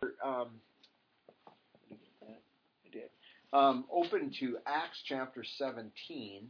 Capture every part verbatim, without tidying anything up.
Um, did I get that? I did. Um, open to Acts chapter seventeen.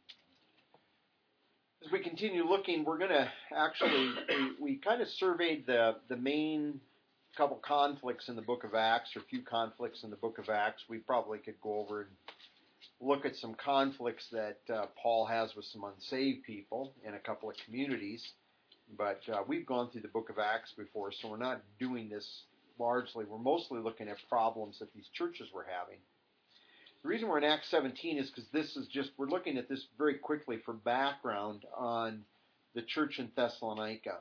As we continue looking, we're going to actually, we, we kind of surveyed the, the main couple conflicts in the book of Acts, or a few conflicts in the book of Acts. We probably could go over and look at some conflicts that uh, Paul has with some unsaved people in a couple of communities. But uh, we've gone through the book of Acts before, so we're not doing this largely. We're mostly looking at problems that these churches were having. The reason we're in Acts seventeen is because this is just, we're looking at this very quickly for background on the church in Thessalonica.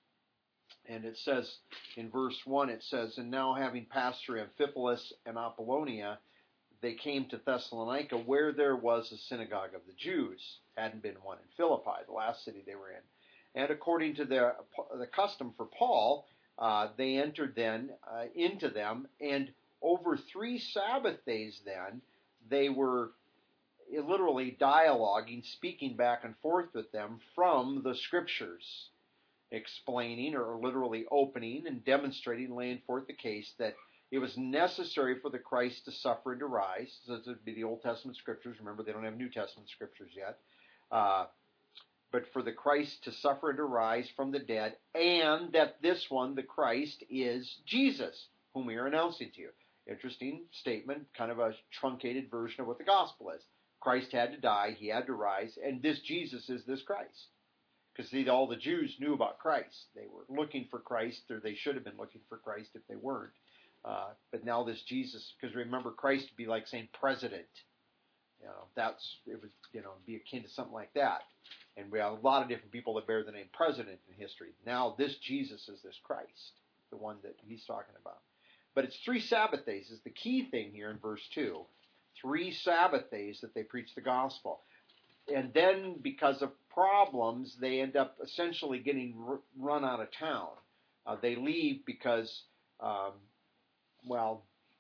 And it says in verse one, it says, "And now having passed through Amphipolis and Apollonia, they came to Thessalonica, where there was a synagogue of the Jews. Hadn't been one in Philippi, the last city they were in. And according to the, the custom for Paul, uh, they entered then uh, into them, and over three Sabbath days then, they were literally dialoguing, speaking back and forth with them from the Scriptures, explaining or literally opening and demonstrating, laying forth the case that it was necessary for the Christ to suffer and to rise." So this would be the Old Testament Scriptures. Remember, they don't have New Testament Scriptures yet. Uh, but for the Christ to suffer and to rise from the dead, and that this one, the Christ, is Jesus, whom we are announcing to you. Interesting statement, kind of a truncated version of what the gospel is. Christ had to die, he had to rise, and this Jesus is this Christ. Because see, all the Jews knew about Christ. They were looking for Christ, or they should have been looking for Christ if they weren't. Uh, but now this Jesus, because remember, Christ would be like saying president. You know, that's, it would, you know, be akin to something like that. And we have a lot of different people that bear the name president in history. Now this Jesus is this Christ, the one that he's talking about. But it's three Sabbath days is the key thing here in verse two. Three Sabbath days that they preach the gospel. And then because of problems, they end up essentially getting r- run out of town. Uh, they leave because, um, well,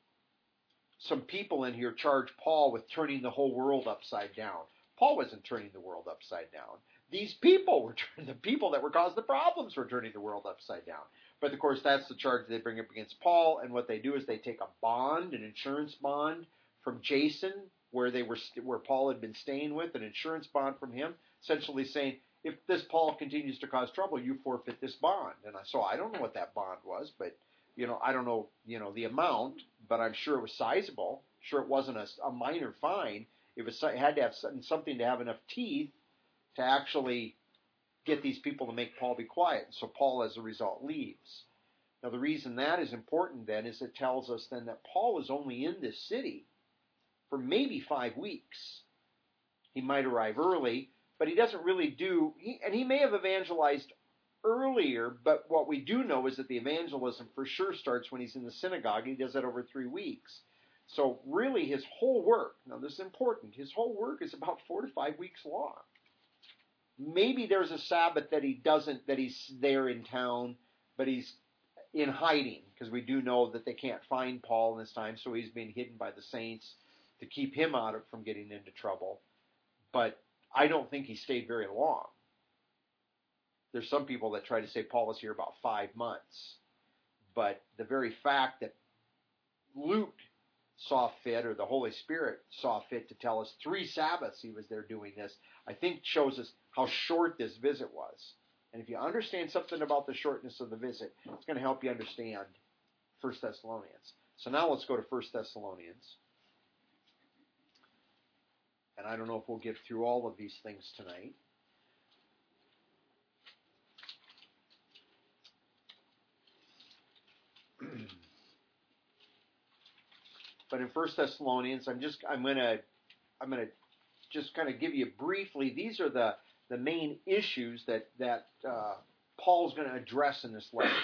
some people in here charge Paul with turning the whole world upside down. Paul wasn't turning the world upside down. These people were turning, the people that were causing the problems were turning the world upside down. But of course, that's the charge they bring up against Paul. And what they do is they take a bond, an insurance bond from Jason, where they were, where Paul had been staying with, an insurance bond from him, essentially saying, if this Paul continues to cause trouble, you forfeit this bond. And I, so I don't know what that bond was, but you know, I don't know, you know, the amount, but I'm sure it was sizable. Sure, it wasn't a, a minor fine. It was, it had to have something to have enough teeth to actually get these people to make Paul be quiet. So Paul, as a result, leaves. Now, the reason that is important then is it tells us then that Paul is only in this city for maybe five weeks. He might arrive early, but he doesn't really do, he, and he may have evangelized earlier, but what we do know is that the evangelism for sure starts when he's in the synagogue. He does that over three weeks. So really his whole work, now this is important, his whole work is about four to five weeks long. Maybe there's a Sabbath that he doesn't, that he's there in town, but he's in hiding, because we do know that they can't find Paul in this time, so he's being hidden by the saints to keep him out of from getting into trouble. But I don't think he stayed very long. There's some people that try to say Paul was here about five months. But the very fact that Luke saw fit, or the Holy Spirit saw fit to tell us three Sabbaths he was there doing this, I think shows us how short this visit was. And if you understand something about the shortness of the visit, it's going to help you understand First Thessalonians. So now let's go to First Thessalonians. And I don't know if we'll get through all of these things tonight. But in First Thessalonians, I'm just I'm gonna I'm gonna just kind of give you briefly. These are the the main issues that that uh, Paul's going to address in this letter.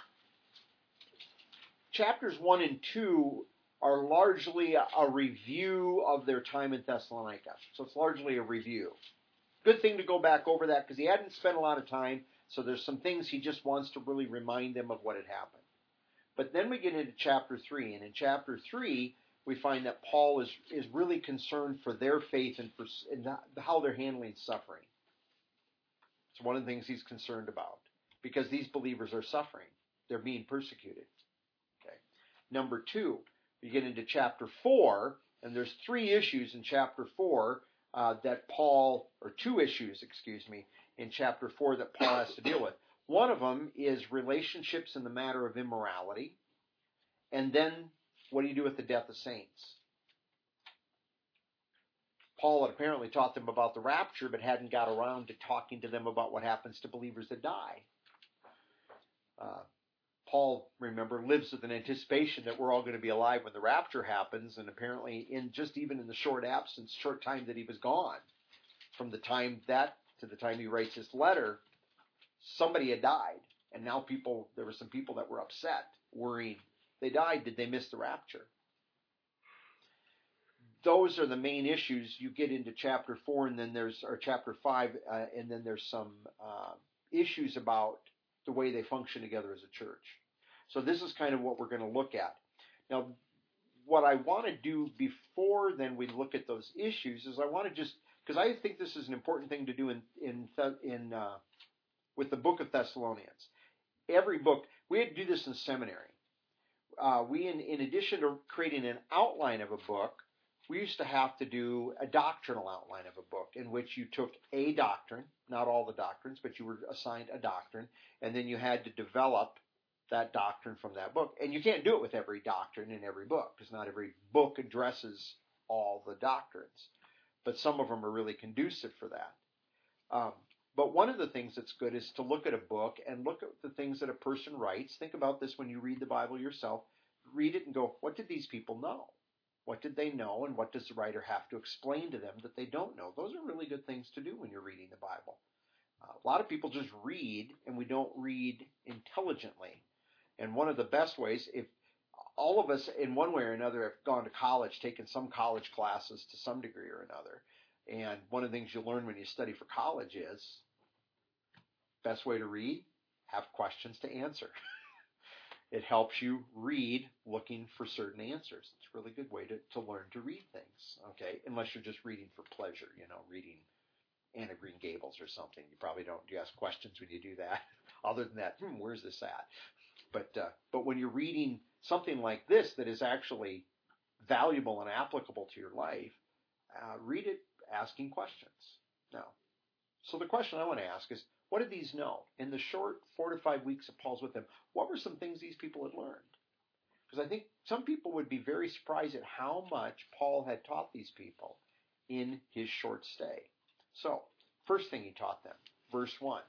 Chapters one and two are largely a, a review of their time in Thessalonica, so it's largely a review. Good thing to go back over that because he hadn't spent a lot of time, so there's some things he just wants to really remind them of what had happened. But then we get into chapter three, and in chapter three, we find that Paul is, is really concerned for their faith and for and how they're handling suffering. It's one of the things he's concerned about, because these believers are suffering. They're being persecuted. Okay. Number two, you get into chapter four, and there's three issues in chapter four uh, that Paul, or two issues, excuse me, in chapter four that Paul has to deal with. One of them is relationships in the matter of immorality. And then, what do you do with the death of saints? Paul had apparently taught them about the rapture, but hadn't got around to talking to them about what happens to believers that die. Uh, Paul, remember, lives with an anticipation that we're all going to be alive when the rapture happens, and apparently, in just even in the short absence, short time that he was gone, from the time that to the time he writes his letter, somebody had died, and now people, there were some people that were upset, worried. They died. Did they miss the rapture? Those are the main issues. You get into chapter four, and then there's, or chapter five, uh, and then there's some uh, issues about the way they function together as a church. So this is kind of what we're going to look at. Now, what I want to do before then we look at those issues is I want to just, because I think this is an important thing to do in in in uh, with the book of Thessalonians. Every book, we had to do this in seminary. Uh, we, in, in addition to creating an outline of a book, we used to have to do a doctrinal outline of a book in which you took a doctrine, not all the doctrines, but you were assigned a doctrine, and then you had to develop that doctrine from that book. And you can't do it with every doctrine in every book, because not every book addresses all the doctrines. But some of them are really conducive for that. Um, but one of the things that's good is to look at a book and look at the things that a person writes. Think about this when you read the Bible yourself. Read it and go, what did these people know? What did they know, and what does the writer have to explain to them that they don't know? Those are really good things to do when you're reading the Bible. Uh, a lot of people just read, and we don't read intelligently. And one of the best ways, if all of us in one way or another have gone to college, taken some college classes to some degree or another, and one of the things you learn when you study for college is, best way to read, have questions to answer. It helps you read looking for certain answers. It's a really good way to, to learn to read things, okay? Unless you're just reading for pleasure, you know, reading Anne of Green Gables or something. You probably don't, you ask questions when you do that. Other than that, hmm, where's this at? But, uh, but when you're reading something like this that is actually valuable and applicable to your life, uh, read it asking questions. Now, so the question I want to ask is, what did these know? In the short four to five weeks that Paul's with them, what were some things these people had learned? Because I think some people would be very surprised at how much Paul had taught these people in his short stay. So, first thing he taught them, verse one.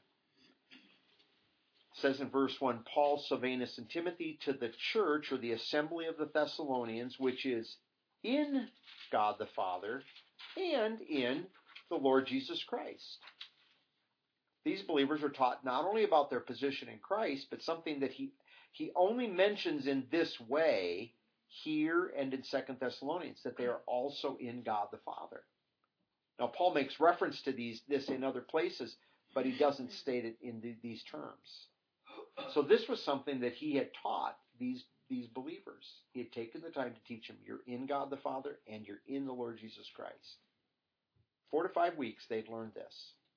It says in verse one, Paul, Silvanus, and Timothy to the church, or the assembly of the Thessalonians, which is in God the Father and in the Lord Jesus Christ. These believers are taught not only about their position in Christ, but something that he, he only mentions in this way here and in Second Thessalonians, that they are also in God the Father. Now, Paul makes reference to these this in other places, but he doesn't state it in the, these terms. So this was something that he had taught these, these believers. He had taken the time to teach them, you're in God the Father and you're in the Lord Jesus Christ. Four to five weeks they'd learned this.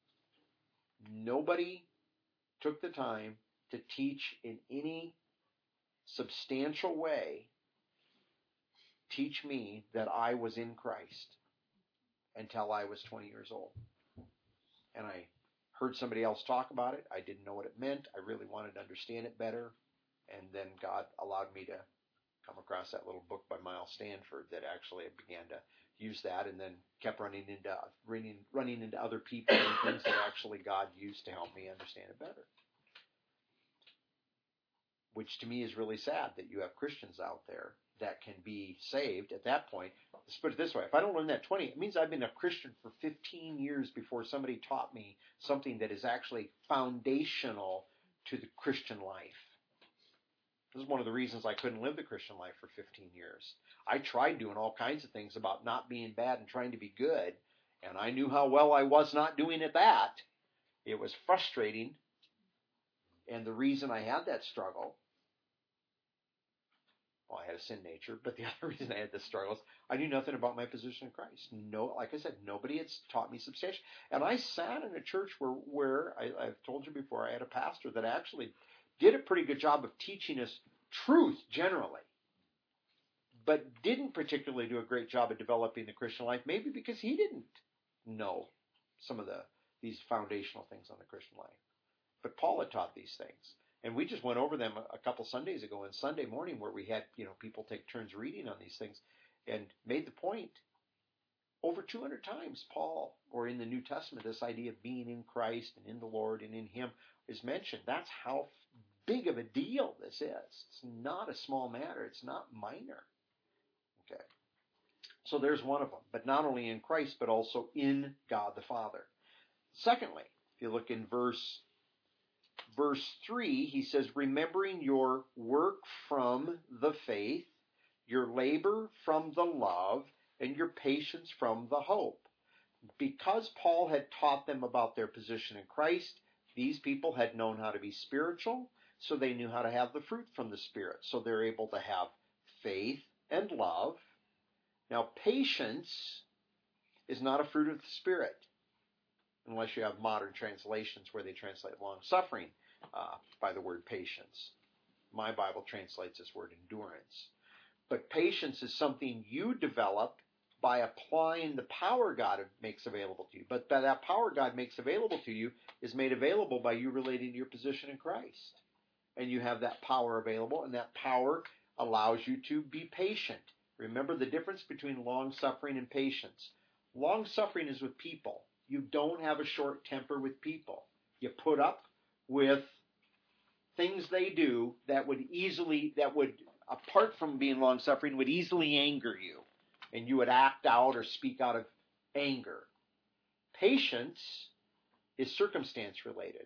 Nobody took the time to teach in any substantial way, teach me that I was in Christ until I was twenty years old. And I heard somebody else talk about it. I didn't know what it meant. I really wanted to understand it better. And then God allowed me to come across that little book by Miles Stanford that actually began to use that, and then kept running into running, running into other people and things that actually God used to help me understand it better. Which to me is really sad that you have Christians out there that can be saved at that point. Let's put it this way. If I don't learn that twenty, it means I've been a Christian for fifteen years before somebody taught me something that is actually foundational to the Christian life. This is one of the reasons I couldn't live the Christian life for fifteen years. I tried doing all kinds of things about not being bad and trying to be good, and I knew how well I was not doing at that. It was frustrating, and the reason I had that struggle, well, I had a sin nature, but the other reason I had this struggle is I knew nothing about my position in Christ. No, like I said, nobody had taught me substantially. And I sat in a church where, where I, I've told you before, I had a pastor that actually did a pretty good job of teaching us truth generally. but didn't particularly do a great job of developing the Christian life, maybe because he didn't know some of the these foundational things on the Christian life. But Paul had taught these things. And we just went over them a couple Sundays ago on Sunday morning where we had, you know, people take turns reading on these things and made the point over two hundred times Paul, or in the New Testament, this idea of being in Christ and in the Lord and in Him is mentioned. That's how big of a deal this is. It's not a small matter. It's not minor. Okay. So there's one of them. But not only in Christ, but also in God the Father. Secondly, if you look in verse Verse three, he says, remembering your work from the faith, your labor from the love, and your patience from the hope. Because Paul had taught them about their position in Christ, these people had known how to be spiritual, so they knew how to have the fruit from the Spirit. So they're able to have faith and love. Now, patience is not a fruit of the Spirit, unless you have modern translations where they translate long-suffering uh, by the word patience. My Bible translates this word endurance. But patience is something you develop by applying the power God makes available to you. But that power God makes available to you is made available by you relating to your position in Christ. And you have that power available, and that power allows you to be patient. Remember the difference between long-suffering and patience. Long-suffering is with people. You don't have a short temper with people. You put up with things they do that would easily, that would, apart from being long-suffering, would easily anger you. And you would act out or speak out of anger. Patience is circumstance related.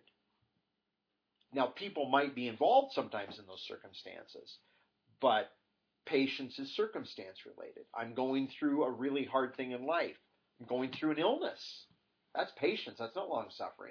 Now, people might be involved sometimes in those circumstances, but patience is circumstance related. I'm going through a really hard thing in life. I'm going through an illness. That's patience. That's not long-suffering.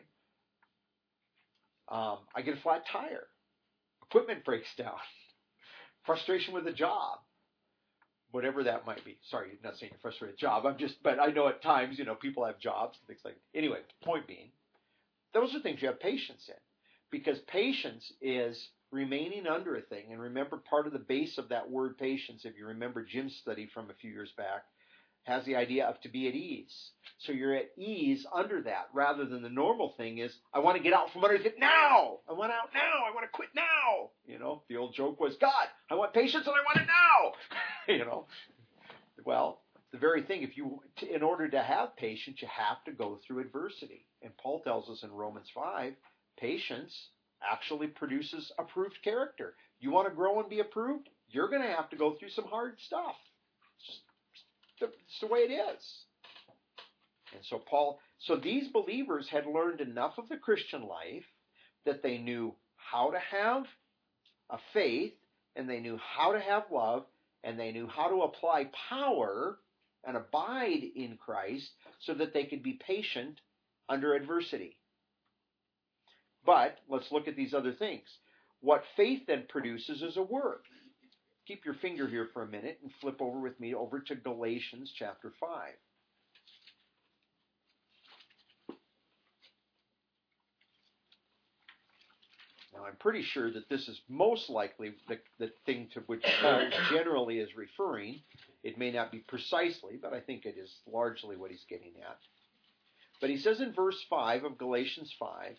Um, I get a flat tire. Equipment breaks down. Frustration with a job. Whatever that might be. Sorry, I'm not saying you're frustrated with a job. I'm just, but I know at times, you know, people have jobs and things like that. Anyway, point being, those are things you have patience in. Because patience is remaining under a thing. And remember, part of the base of that word patience, if you remember Jim's study from a few years back, has the idea of to be at ease. So you're at ease under that, rather than the normal thing is, I want to get out from underneath it now. I want out now. I want to quit now. You know, the old joke was, God, I want patience and I want it now. You know, well, the very thing, if you, in order to have patience, you have to go through adversity. And Paul tells us in Romans five, patience actually produces approved character. You want to grow and be approved? You're going to have to go through some hard stuff. It's the way it is. And so Paul, so these believers had learned enough of the Christian life that they knew how to have a faith, and they knew how to have love, and they knew how to apply power and abide in Christ so that they could be patient under adversity. But let's look at these other things. What faith then produces is a work. Keep your finger here for a minute and flip over with me over to Galatians chapter five. Now, I'm pretty sure that this is most likely the, the thing to which Paul generally is referring. It may not be precisely, but I think it is largely what he's getting at. But he says in verse five of Galatians five,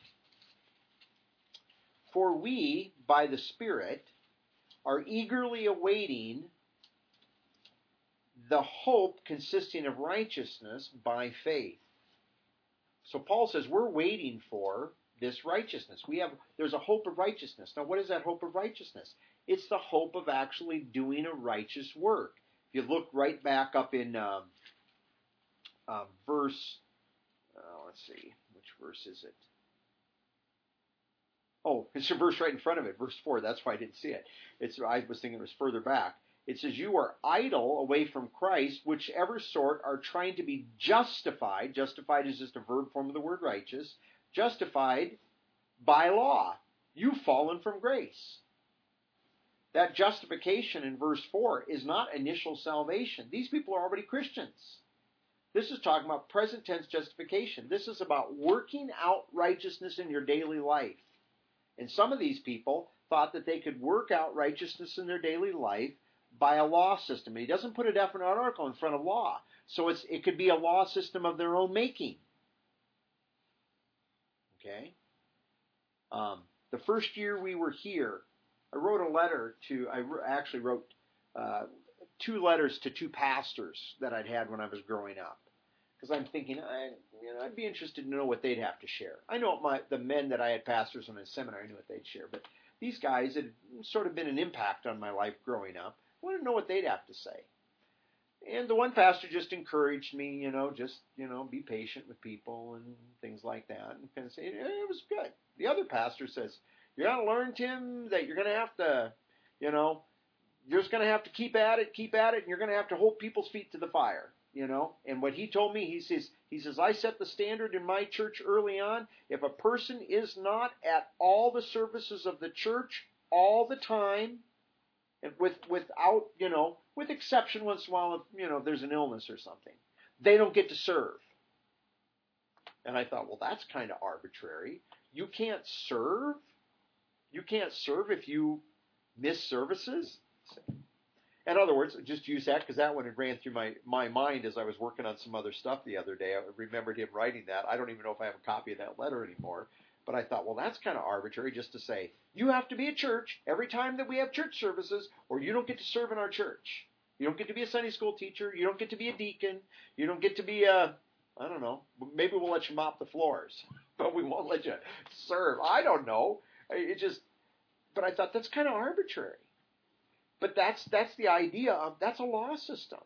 "For we, by the Spirit, are eagerly awaiting the hope consisting of righteousness by faith." So Paul says we're waiting for this righteousness. We have there's a hope of righteousness. Now, what is that hope of righteousness? It's the hope of actually doing a righteous work. If you look right back up in um, uh, verse, uh, let's see, which verse is it? Oh, it's a verse right in front of it, verse four. That's why I didn't see it. It's I was thinking it was further back. It says, "You are idle away from Christ, whichever sort are trying to be justified." Justified is just a verb form of the word righteous. Justified by law. You've fallen from grace. That justification in verse four is not initial salvation. These people are already Christians. This is talking about present tense justification. This is about working out righteousness in your daily life. And some of these people thought that they could work out righteousness in their daily life by a law system. He doesn't put a definite article in front of law. So it's it could be a law system of their own making. Okay? Um, the first year we were here, I wrote a letter to, I actually wrote uh, two letters to two pastors that I'd had when I was growing up. Because I'm thinking, I, you know, I'd be interested to know what they'd have to share. I know my the men that I had pastors in the seminary, I knew what they'd share. But these guys had sort of been an impact on my life growing up. I wanted to know what they'd have to say. And the one pastor just encouraged me, you know, just, you know, be patient with people and things like that. And kind of say, it was good. The other pastor says, you're going to learn, Tim, that you're going to have to, you know, you're just going to have to keep at it, keep at it, and you're going to have to hold people's feet to the fire, you know. And what he told me, he says, he says, I set the standard in my church early on. If a person is not at all the services of the church all the time, and with without, you know, with exception once in a while, if, you know, there's an illness or something, they don't get to serve. And I thought, well, that's kind of arbitrary. You can't serve? You can't serve if you miss services? In other words, just use that because that one had ran through my, my mind as I was working on some other stuff the other day. I remembered him writing that. I don't even know if I have a copy of that letter anymore. But I thought, well, that's kind of arbitrary just to say, you have to be at church every time that we have church services or you don't get to serve in our church. You don't get to be a Sunday school teacher. You don't get to be a deacon. You don't get to be a, I don't know, maybe we'll let you mop the floors, but we won't let you serve. I don't know. It just, but I thought that's kind of arbitrary. But that's that's the idea of, that's a law system.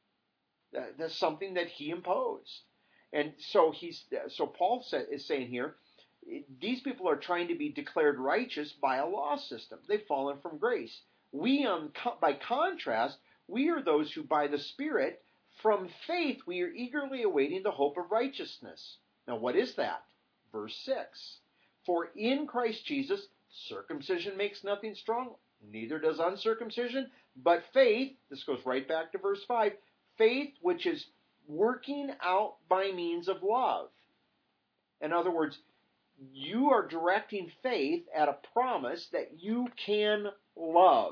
That's something that he imposed. And so he's, so Paul is saying here, these people are trying to be declared righteous by a law system. They've fallen from grace. We, um, by contrast, we are those who by the Spirit, from faith, we are eagerly awaiting the hope of righteousness. Now what is that? Verse six. For in Christ Jesus, circumcision makes nothing strong, neither does uncircumcision, but faith, this goes right back to verse five, faith which is working out by means of love. In other words, you are directing faith at a promise that you can love.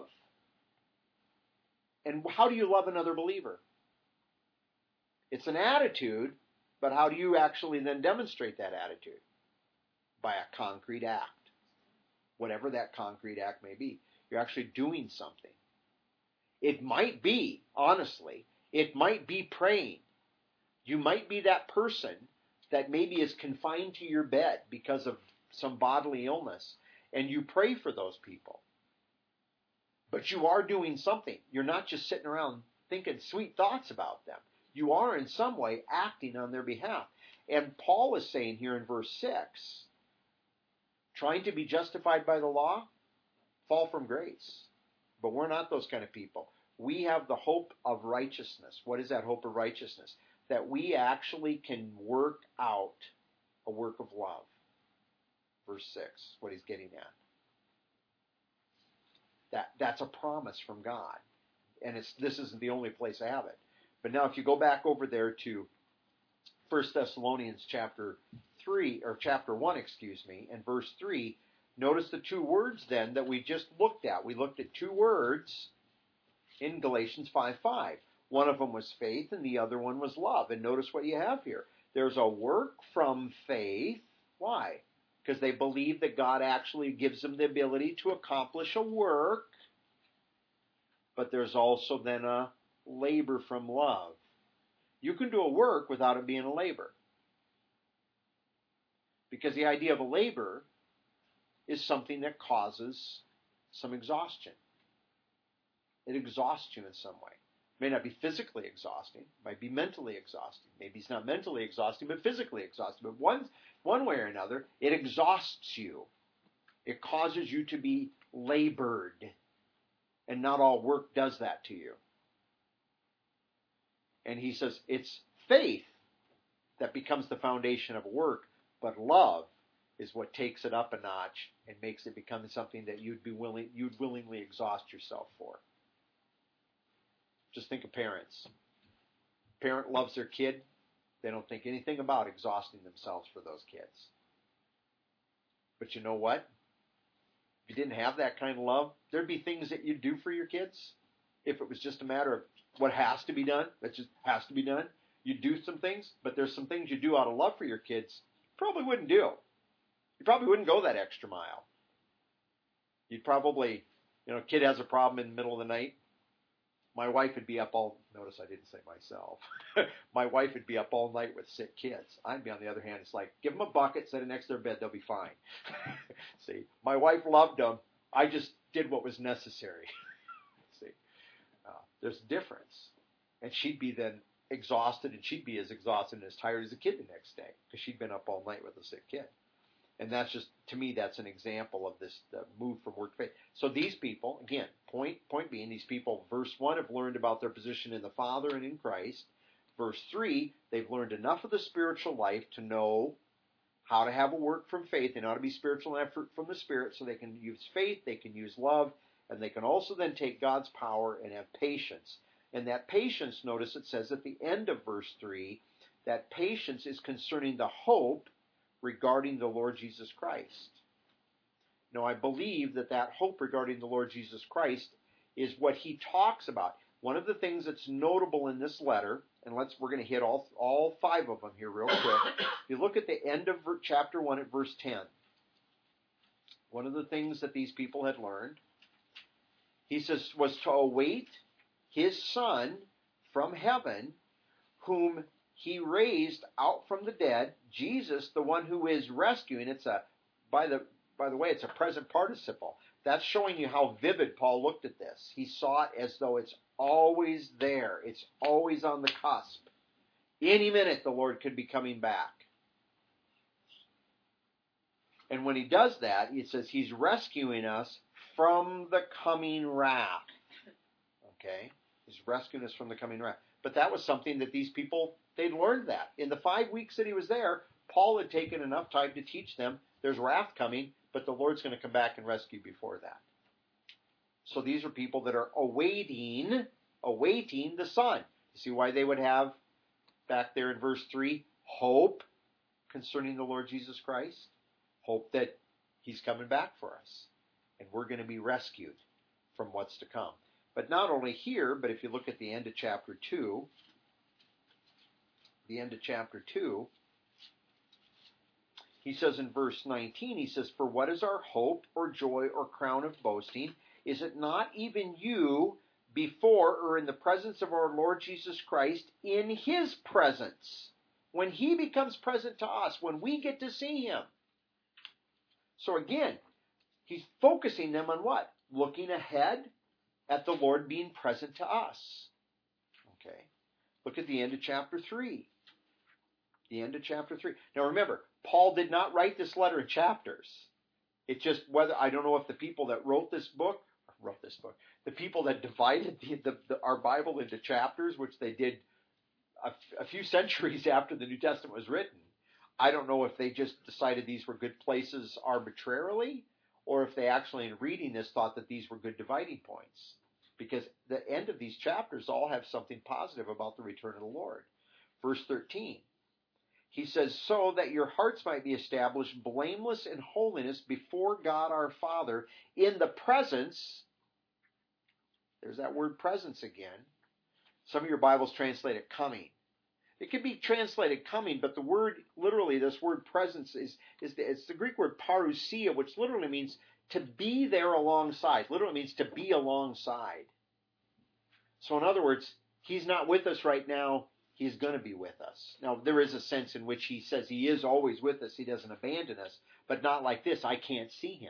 And how do you love another believer? It's an attitude, but how do you actually then demonstrate that attitude? By a concrete act. Whatever that concrete act may be. You're actually doing something. It might be, honestly, it might be praying. You might be that person that maybe is confined to your bed because of some bodily illness, and you pray for those people. But you are doing something. You're not just sitting around thinking sweet thoughts about them. You are in some way acting on their behalf. And Paul is saying here in verse six, trying to be justified by the law, fall from grace. But we're not those kind of people. We have the hope of righteousness. What is that hope of righteousness? That we actually can work out a work of love. Verse six, what he's getting at. That, that's a promise from God. And it's this isn't the only place I have it. But now if you go back over there to First Thessalonians chapter three, or chapter one, excuse me, and verse three, notice the two words then that we just looked at. We looked at two words in Galatians five five. One of them was faith and the other one was love. And notice what you have here. There's a work from faith. Why? Because they believe that God actually gives them the ability to accomplish a work. But there's also then a labor from love. You can do a work without it being a labor. Because the idea of a labor is something that causes some exhaustion. It exhausts you in some way. It may not be physically exhausting. It might be mentally exhausting. Maybe it's not mentally exhausting, but physically exhausting. But one, one way or another, it exhausts you. It causes you to be labored. And not all work does that to you. And he says it's faith that becomes the foundation of work, but love is what takes it up a notch and makes it become something that you'd be willing, you'd willingly exhaust yourself for. Just think of parents. Parent loves their kid. They don't think anything about exhausting themselves for those kids. But you know what? If you didn't have that kind of love, there'd be things that you'd do for your kids if it was just a matter of what has to be done, that just has to be done. You do some things, but there's some things you do out of love for your kids you probably wouldn't do. You probably wouldn't go that extra mile. You'd probably, you know, a kid has a problem in the middle of the night. My wife would be up all, notice I didn't say myself. My wife would be up all night with sick kids. I'd be on the other hand, it's like, give them a bucket, set it next to their bed, they'll be fine. See, my wife loved them. I just did what was necessary. See, uh, there's a difference. And she'd be then exhausted, and she'd be as exhausted and as tired as a kid the next day because she'd been up all night with a sick kid. And that's just, to me, that's an example of this the move from work to faith. So these people, again, point point being, these people, verse one, have learned about their position in the Father and in Christ. Verse three, they've learned enough of the spiritual life to know how to have a work from faith. They know how to be spiritual and effort from the Spirit, so they can use faith, they can use love, and they can also then take God's power and have patience. And that patience, notice it says at the end of verse three, that patience is concerning the hope regarding the Lord Jesus Christ. Now, I believe that that hope regarding the Lord Jesus Christ is what he talks about. One of the things that's notable in this letter, and let's we're going to hit all all five of them here real quick. If you look at the end of chapter one at verse ten, one of the things that these people had learned, he says, was to await his Son from heaven, whom he raised out from the dead, Jesus, the one who is rescuing. It's a, by the by the way, it's a present participle. That's showing you how vivid Paul looked at this. He saw it as though it's always there. It's always on the cusp. Any minute the Lord could be coming back. And when he does that, it says he's rescuing us from the coming wrath. Okay? He's rescuing us from the coming wrath. But that was something that these people, they'd learned that. In the five weeks that he was there, Paul had taken enough time to teach them there's wrath coming, but the Lord's going to come back and rescue before that. So these are people that are awaiting, awaiting the Son. You see why they would have, back there in verse three, hope concerning the Lord Jesus Christ? Hope that he's coming back for us. And we're going to be rescued from what's to come. But not only here, but if you look at the end of chapter two, the end of chapter two, he says in verse nineteen, he says, for what is our hope or joy or crown of boasting? Is it not even you before or in the presence of our Lord Jesus Christ in his presence? When he becomes present to us, when we get to see him. So again, he's focusing them on what? Looking ahead at the Lord being present to us. Okay. Look at the end of chapter three. The end of chapter three. Now remember, Paul did not write this letter in chapters. It's just whether, I don't know if the people that wrote this book, wrote this book, the people that divided the, the, the, our Bible into chapters, which they did a, a few centuries after the New Testament was written, I don't know if they just decided these were good places arbitrarily, or if they actually, in reading this, thought that these were good dividing points. Because the end of these chapters all have something positive about the return of the Lord. Verse thirteen, he says, so that your hearts might be established blameless in holiness before God our Father in the presence, there's that word presence again. Some of your Bibles translate it coming. It could be translated coming, but the word, literally, this word presence is, is the, it's the Greek word parousia, which literally means to be there alongside. Literally means to be alongside. So in other words, he's not with us right now. He's going to be with us. Now, there is a sense in which he says he is always with us. He doesn't abandon us, but not like this. I can't see him.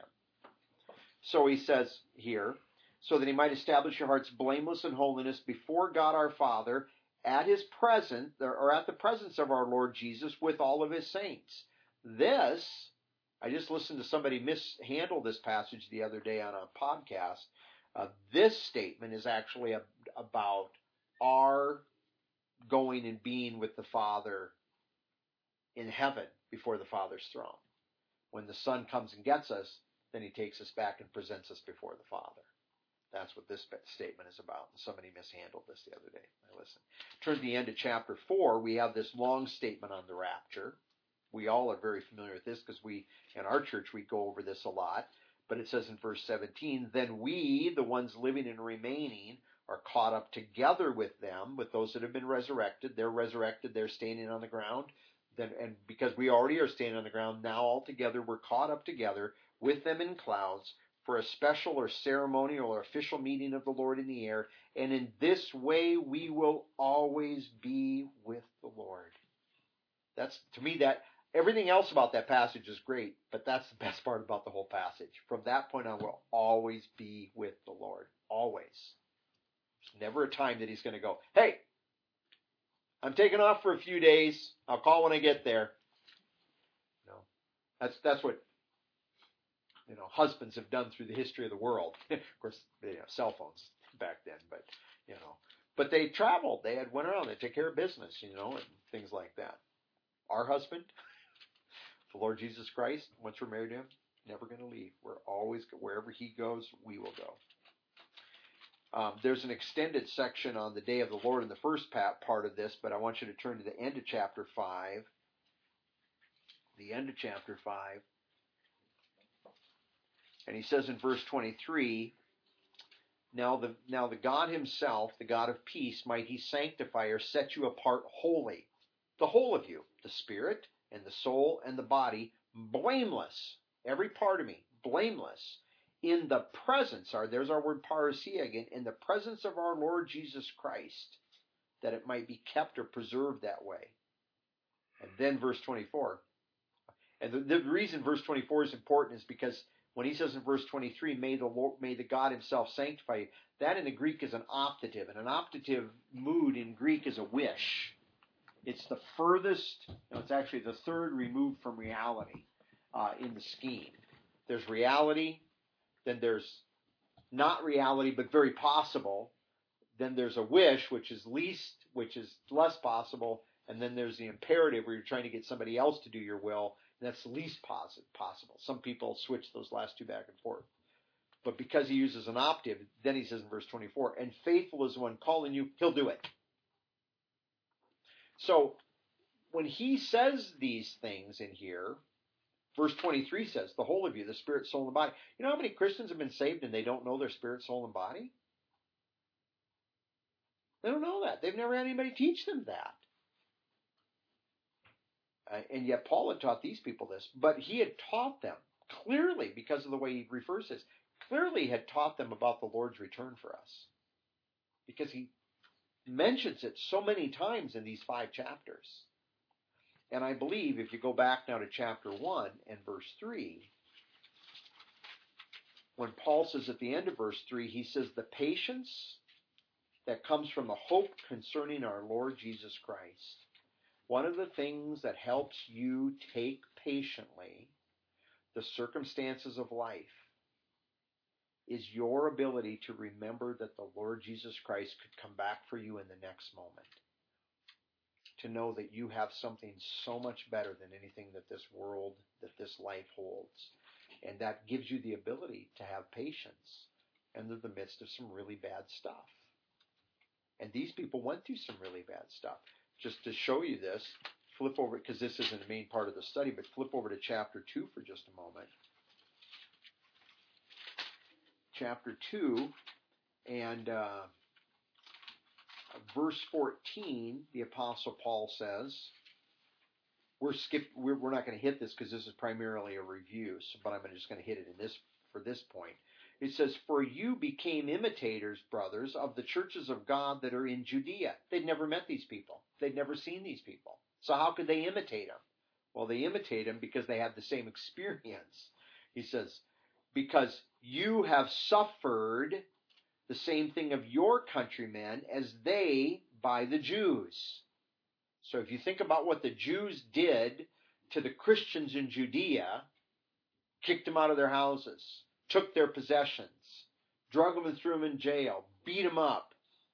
So he says here, so that he might establish your hearts blameless in holiness before God our Father, at his presence, or at the presence of our Lord Jesus with all of his saints. This, I just listened to somebody mishandle this passage the other day on a podcast. Uh, this statement is actually a, about our going and being with the Father in heaven before the Father's throne. When the Son comes and gets us, then he takes us back and presents us before the Father. That's what this statement is about. And somebody mishandled this the other day. I listened. Turn to the end of chapter four. We have this long statement on the rapture. We all are very familiar with this because we, in our church, we go over this a lot. But it says in verse seventeen, then we, the ones living and remaining, are caught up together with them, with those that have been resurrected. They're resurrected, they're standing on the ground. Then, and because we already are standing on the ground, now all together we're caught up together with them in clouds for a special or ceremonial or official meeting of the Lord in the air. And in this way we will always be with the Lord. That's, to me, that everything else about that passage is great, but that's the best part about the whole passage. From that point on, we'll always be with the Lord. Always. There's never a time that he's going to go, hey, I'm taking off for a few days. I'll call when I get there. No. That's that's what, you know, husbands have done through the history of the world. Of course, they didn't have cell phones back then, but, you know. But they traveled. They had went around. They took care of business, you know, and things like that. Our husband, the Lord Jesus Christ, once we're married to him, never going to leave. We're always, wherever he goes, we will go. Um, there's an extended section on the day of the Lord in the first part of this, but I want you to turn to the end of chapter five. The end of chapter five. And he says in verse twenty-three, Now the, now the God himself, the God of peace, might he sanctify or set you apart wholly, the whole of you, the spirit and the soul and the body, blameless, every part of me, blameless, in the presence, or there's our word parousia again, in the presence of our Lord Jesus Christ, that it might be kept or preserved that way. And then verse twenty-four. And the, the reason verse twenty-four is important is because when he says in verse twenty-three, may the Lord, may the God himself sanctify you, that in the Greek is an optative. And an optative mood in Greek is a wish. It's the furthest, no, it's actually the third removed from reality uh, in the scheme. There's reality, then there's not reality but very possible, then there's a wish, which is least, which is less possible, and then there's the imperative where you're trying to get somebody else to do your will, and that's the least possible. Some people switch those last two back and forth. But because he uses an optative, then he says in verse twenty-four, and faithful is the one calling you, he'll do it. So when he says these things in here, verse twenty-three says, the whole of you, the spirit, soul, and body. You know how many Christians have been saved and they don't know their spirit, soul, and body? They don't know that. They've never had anybody teach them that. Uh, and yet Paul had taught these people this. But he had taught them clearly, because of the way he refers to this, clearly had taught them about the Lord's return for us. Because he mentions it so many times in these five chapters. And I believe if you go back now to chapter one and verse three, when Paul says at the end of verse three, he says the patience that comes from the hope concerning our Lord Jesus Christ. One of the things that helps you take patiently the circumstances of life is your ability to remember that the Lord Jesus Christ could come back for you in the next moment. To know that you have something so much better than anything that this world, that this life holds. And that gives you the ability to have patience in the midst of some really bad stuff. And these people went through some really bad stuff. Just to show you this, flip over, because this isn't the main part of the study, but flip over to chapter two for just a moment. Chapter two, and uh, verse fourteen, the Apostle Paul says, we're skip, we're, we're not going to hit this because this is primarily a review, so, but I'm just going to hit it in this for this point. It says, for you became imitators, brothers, of the churches of God that are in Judea. They'd never met these people. They'd never seen these people. So how could they imitate them? Well, they imitate them because they have the same experience. He says, because you have suffered the same thing of your countrymen as they by the Jews. So if you think about what the Jews did to the Christians in Judea, kicked them out of their houses, took their possessions, drug them and threw them in jail, beat them up.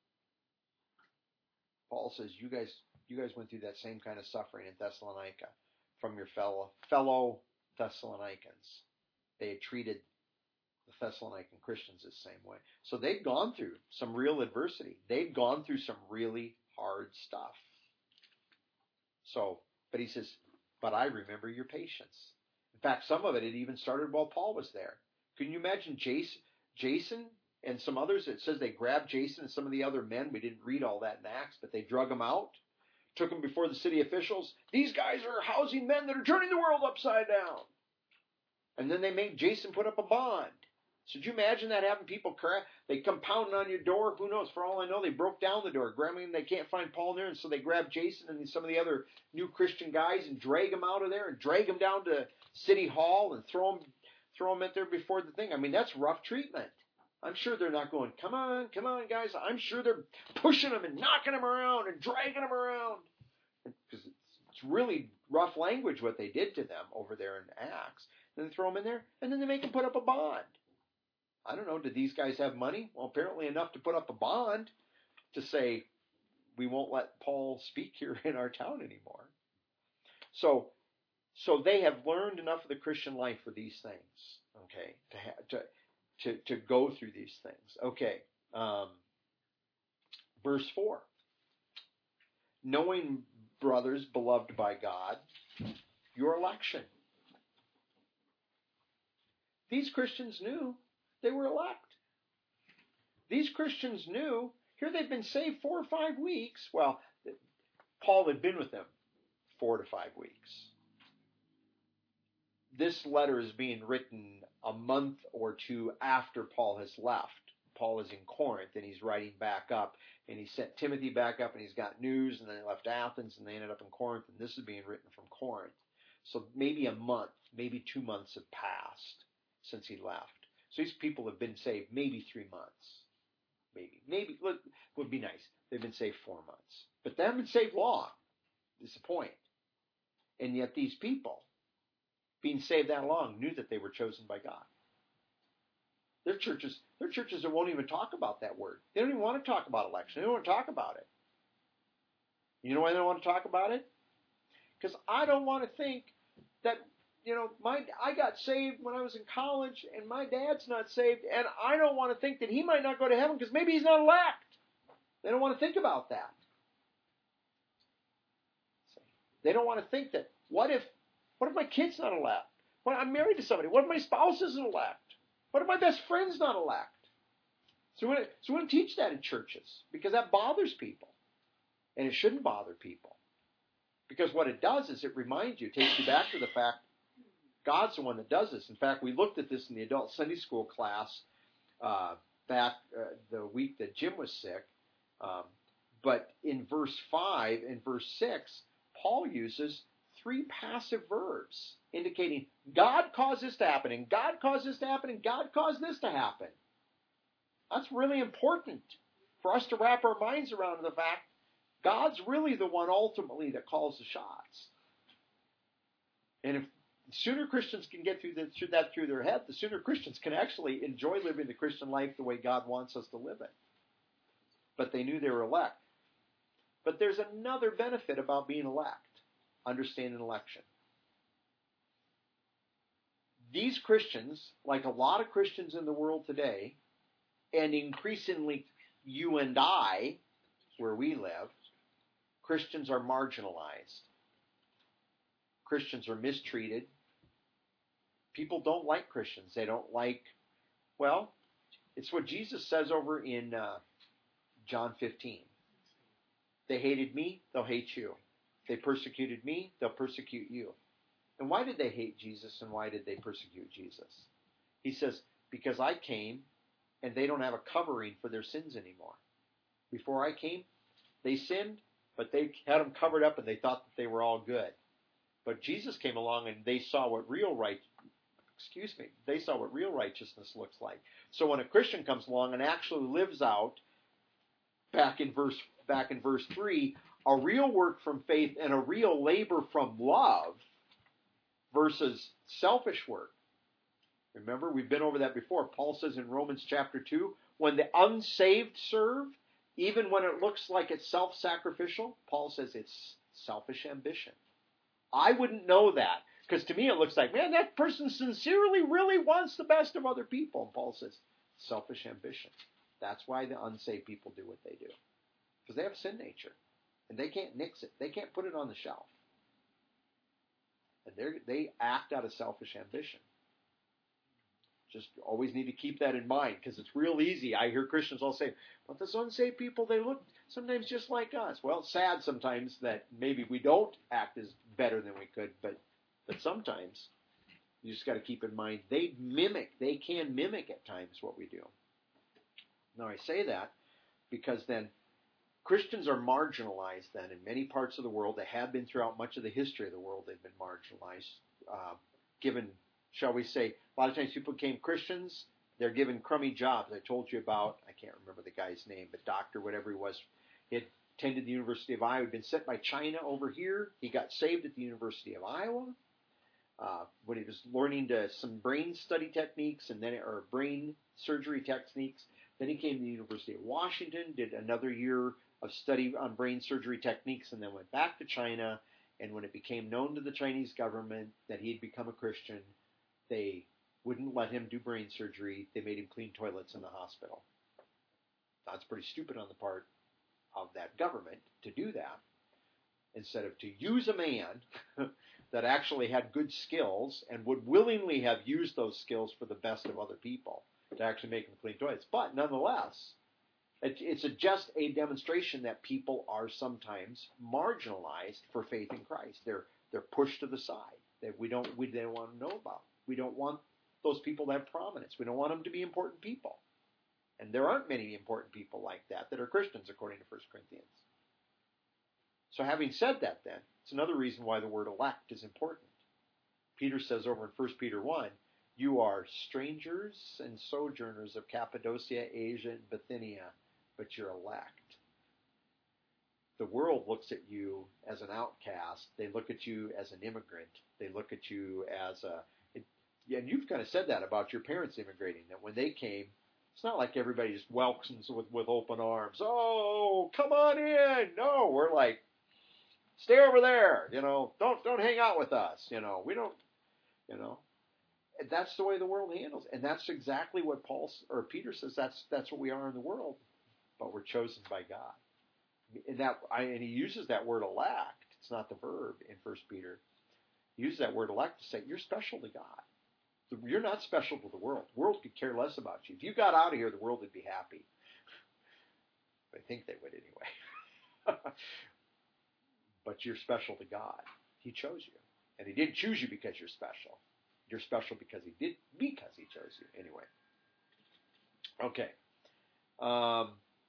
Paul says, you guys, you guys went through that same kind of suffering in Thessalonica from your fellow fellow Thessalonians. They had treated the Thessalonican Christians the same way. So they'd gone through some real adversity. They'd gone through some really hard stuff. So, but he says, but I remember your patience. In fact, some of it had even started while Paul was there. Can you imagine Jason, Jason and some others. It says they grabbed Jason and some of the other men. We didn't read all that in Acts, but they drug them out, took them before the city officials. These guys are housing men that are turning the world upside down. And then they made Jason put up a bond. So could you imagine that, having people crack? They come pounding on your door. Who knows? For all I know, they broke down the door, grabbing them. They can't find Paul there, and so they grab Jason and some of the other new Christian guys and drag them out of there and drag them down to City Hall and throw them, throw them out there before the thing. I mean, that's rough treatment. I'm sure they're not going, come on, come on, guys. I'm sure they're pushing them and knocking them around and dragging them around. Because it's, it's really rough language what they did to them over there in Acts. Then they throw them in there, and then they make them put up a bond. I don't know, did these guys have money? Well, apparently enough to put up a bond to say, we won't let Paul speak here in our town anymore. So so they have learned enough of the Christian life for these things, okay, to ha- to, to to go through these things. Okay, um, verse four. Knowing, brothers, beloved by God, your election. These Christians knew they were elect. These Christians knew, here they've been saved four or five weeks. Well, Paul had been with them four to five weeks. This letter is being written a month or two after Paul has left. Paul is in Corinth, and he's writing back up, and he sent Timothy back up, and he's got news, and then they left Athens, and they ended up in Corinth, and this is being written from Corinth. So maybe a month, maybe two months have passed since he left. So these people have been saved maybe three months. Maybe. Maybe. Look, would be nice. They've been saved four months. But they haven't been saved long, is the point. And yet these people, being saved that long, knew that they were chosen by God. Their churches, their churches that won't even talk about that word. They don't even want to talk about election. They don't want to talk about it. You know why they don't want to talk about it? Because I don't want to think that, you know, my I got saved when I was in college, and my dad's not saved, and I don't want to think that he might not go to heaven because maybe he's not elect. They don't want to think about that. They don't want to think that, what if, what if my kid's not elect? What, I'm married to somebody. What if my spouse isn't elect? What if my best friend's not elect? So we, so we don't teach that in churches because that bothers people. And it shouldn't bother people. Because what it does is it reminds you, takes you back to the fact God's the one that does this. In fact, we looked at this in the adult Sunday school class uh, back uh, the week that Jim was sick. Um, but in verse five and verse six, Paul uses three passive verbs indicating God caused this to happen, and God caused this to happen, and God caused this to happen. That's really important for us to wrap our minds around the fact God's really the one ultimately that calls the shots. And if the sooner Christians can get through, the, through that through their head, the sooner Christians can actually enjoy living the Christian life the way God wants us to live it. But they knew they were elect. But there's another benefit about being elect, understanding election. These Christians, like a lot of Christians in the world today, and increasingly you and I, where we live, Christians are marginalized. Christians are mistreated. People don't like Christians. They don't like, well, it's what Jesus says over in uh, John fifteen. They hated me, they'll hate you. They persecuted me, they'll persecute you. And why did they hate Jesus and why did they persecute Jesus? He says, because I came and they don't have a covering for their sins anymore. Before I came, they sinned, but they had them covered up and they thought that they were all good. But Jesus came along and they saw what real right, excuse me, they saw what real righteousness looks like. So when a Christian comes along and actually lives out, back in verse back in verse three, a real work from faith and a real labor from love versus selfish work. Remember, we've been over that before. Paul says in Romans chapter two, when the unsaved serve, even when it looks like it's self-sacrificial, Paul says it's selfish ambition. I wouldn't know that, because to me it looks like, man, that person sincerely really wants the best of other people. And Paul says, selfish ambition. That's why the unsaved people do what they do. Because they have a sin nature. And they can't nix it. They can't put it on the shelf. And they they act out of selfish ambition. Just always need to keep that in mind because it's real easy. I hear Christians all say, but those unsaved people, they look sometimes just like us. Well, it's sad sometimes that maybe we don't act as better than we could, but but sometimes you just got to keep in mind they mimic, they can mimic at times what we do. Now I say that because then Christians are marginalized then in many parts of the world. They have been throughout much of the history of the world. They've been marginalized, uh, given, shall we say, a lot of times people became Christians, they're given crummy jobs. I told you about, I can't remember the guy's name, but doctor, whatever he was, he had attended the University of Iowa, had been sent by China over here. He got saved at the University of Iowa. Uh, when he was learning to, some brain study techniques and then or brain surgery techniques. Then he came to the University of Washington, did another year of study on brain surgery techniques, and then went back to China. And when it became known to the Chinese government that he had become a Christian, they wouldn't let him do brain surgery. They made him clean toilets in the hospital. That's pretty stupid on the part of that government to do that, instead of to use a man that actually had good skills and would willingly have used those skills for the best of other people to actually make them clean toilets. But nonetheless, it, it's a, just a demonstration that people are sometimes marginalized for faith in Christ. They're they're pushed to the side. That we don't we don't want to know about. We don't want those people to have prominence. We don't want them to be important people. And there aren't many important people like that that are Christians, according to First Corinthians. So having said that then, it's another reason why the word elect is important. Peter says over in First Peter one, you are strangers and sojourners of Cappadocia, Asia, and Bithynia, but you're elect. The world looks at you as an outcast. They look at you as an immigrant. They look at you as a... It, and you've kind of said that about your parents immigrating, that when they came, it's not like everybody just welcomes with, with open arms. Oh, come on in. No, we're like, stay over there. You know, don't don't hang out with us. You know, we don't, you know. And that's the way the world handles. And that's exactly what Paul or Peter says. That's that's what we are in the world, but we're chosen by God. And that I, and he uses that word elect. It's not the verb in First Peter. He uses that word elect to say you're special to God. You're not special to the world. The world could care less about you. If you got out of here, the world would be happy. I think they would anyway. But you're special to God. He chose you. And he didn't choose you because you're special. You're special because he did, because he chose you. Anyway. Okay. Um,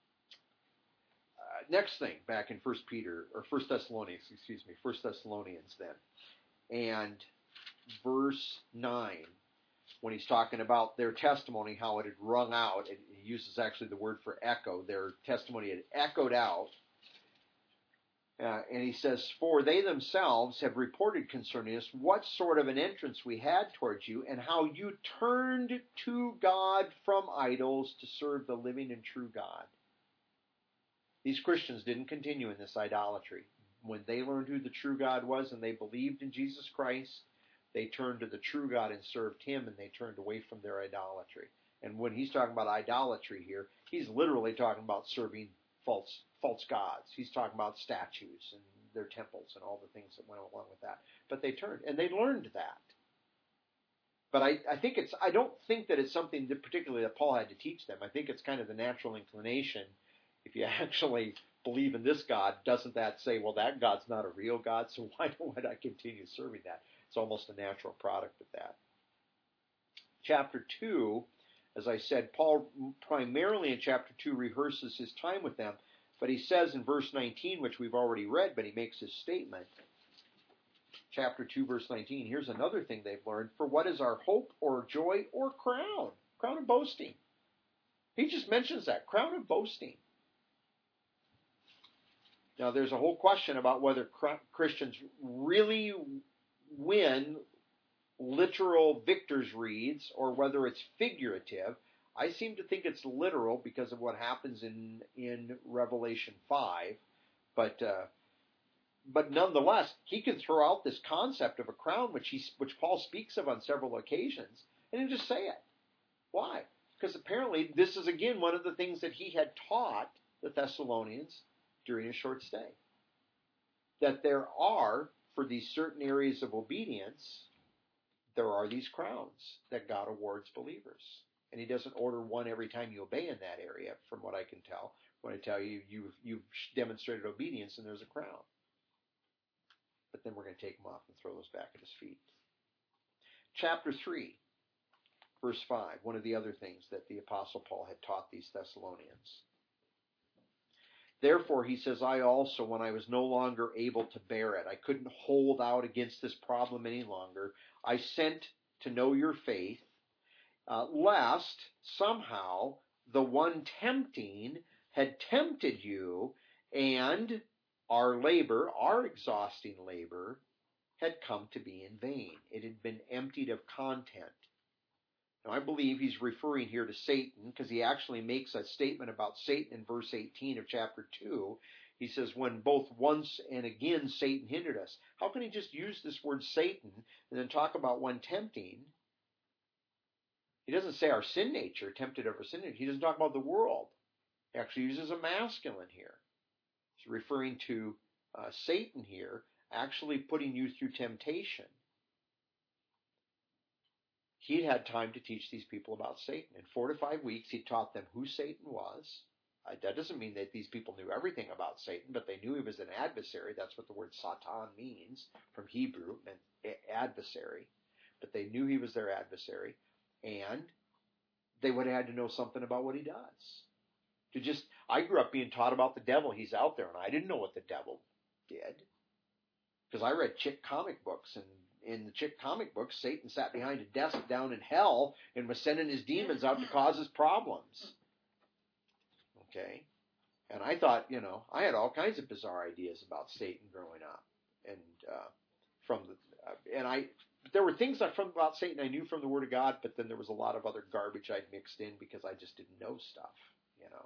uh, next thing, back in First Peter, or First Thessalonians, excuse me, First Thessalonians then. And verse nine. When he's talking about their testimony, how it had rung out, and he uses actually the word for echo, their testimony had echoed out. Uh, and he says, for they themselves have reported concerning us what sort of an entrance we had towards you, and how you turned to God from idols to serve the living and true God. These Christians didn't continue in this idolatry. When they learned who the true God was and they believed in Jesus Christ, they turned to the true God and served him, and they turned away from their idolatry. And when he's talking about idolatry here, he's literally talking about serving false false gods. He's talking about statues and their temples and all the things that went along with that. But they turned, and they learned that. But I, I think it's I don't think that it's something that particularly that Paul had to teach them. I think it's kind of the natural inclination. If you actually believe in this God, doesn't that say, well, that God's not a real God, so why would I continue serving that? It's almost a natural product of that. Chapter two, as I said, Paul primarily in chapter two rehearses his time with them, but he says in verse nineteen, which we've already read, but he makes his statement. Chapter two, verse nineteen, here's another thing they've learned. For what is our hope or joy or crown? Crown of boasting. He just mentions that, crown of boasting. Now, there's a whole question about whether Christians really win literal victor's wreaths or whether it's figurative. I seem to think it's literal because of what happens in in Revelation five, but uh, but nonetheless, he can throw out this concept of a crown, which he which Paul speaks of on several occasions, and he'll just say it. Why? Because apparently this is again one of the things that he had taught the Thessalonians during his short stay, that there are, for these certain areas of obedience, there are these crowns that God awards believers. And he doesn't order one every time you obey in that area, from what I can tell. When I tell you, you've, you've demonstrated obedience and there's a crown. But then we're going to take them off and throw those back at his feet. Chapter three, verse five, one of the other things that the Apostle Paul had taught these Thessalonians. Therefore, he says, I also, when I was no longer able to bear it, I couldn't hold out against this problem any longer, I sent to know your faith, uh, lest somehow the one tempting had tempted you, and our labor, our exhausting labor, had come to be in vain. It had been emptied of content. Now, I believe he's referring here to Satan, because he actually makes a statement about Satan in verse eighteen of chapter two. He says, when both once and again Satan hindered us. How can he just use this word Satan and then talk about one tempting? He doesn't say our sin nature, tempted over sin nature. He doesn't talk about the world. He actually uses a masculine here. He's referring to uh, Satan here, actually putting you through temptation. He'd had time to teach these people about Satan. In four to five weeks, he taught them who Satan was. Uh, that doesn't mean that these people knew everything about Satan, but they knew he was an adversary. That's what the word Satan means from Hebrew, it meant adversary. But they knew he was their adversary, and they would have had to know something about what he does. To just, I grew up being taught about the devil. He's out there, and I didn't know what the devil did. Because I read chick comic books, and in the chick comic books, Satan sat behind a desk down in hell and was sending his demons out to cause his problems. Okay? And I thought, you know, I had all kinds of bizarre ideas about Satan growing up. And uh, from the, uh, and I, there were things I from about Satan I knew from the Word of God, but then there was a lot of other garbage I'd mixed in because I just didn't know stuff, you know.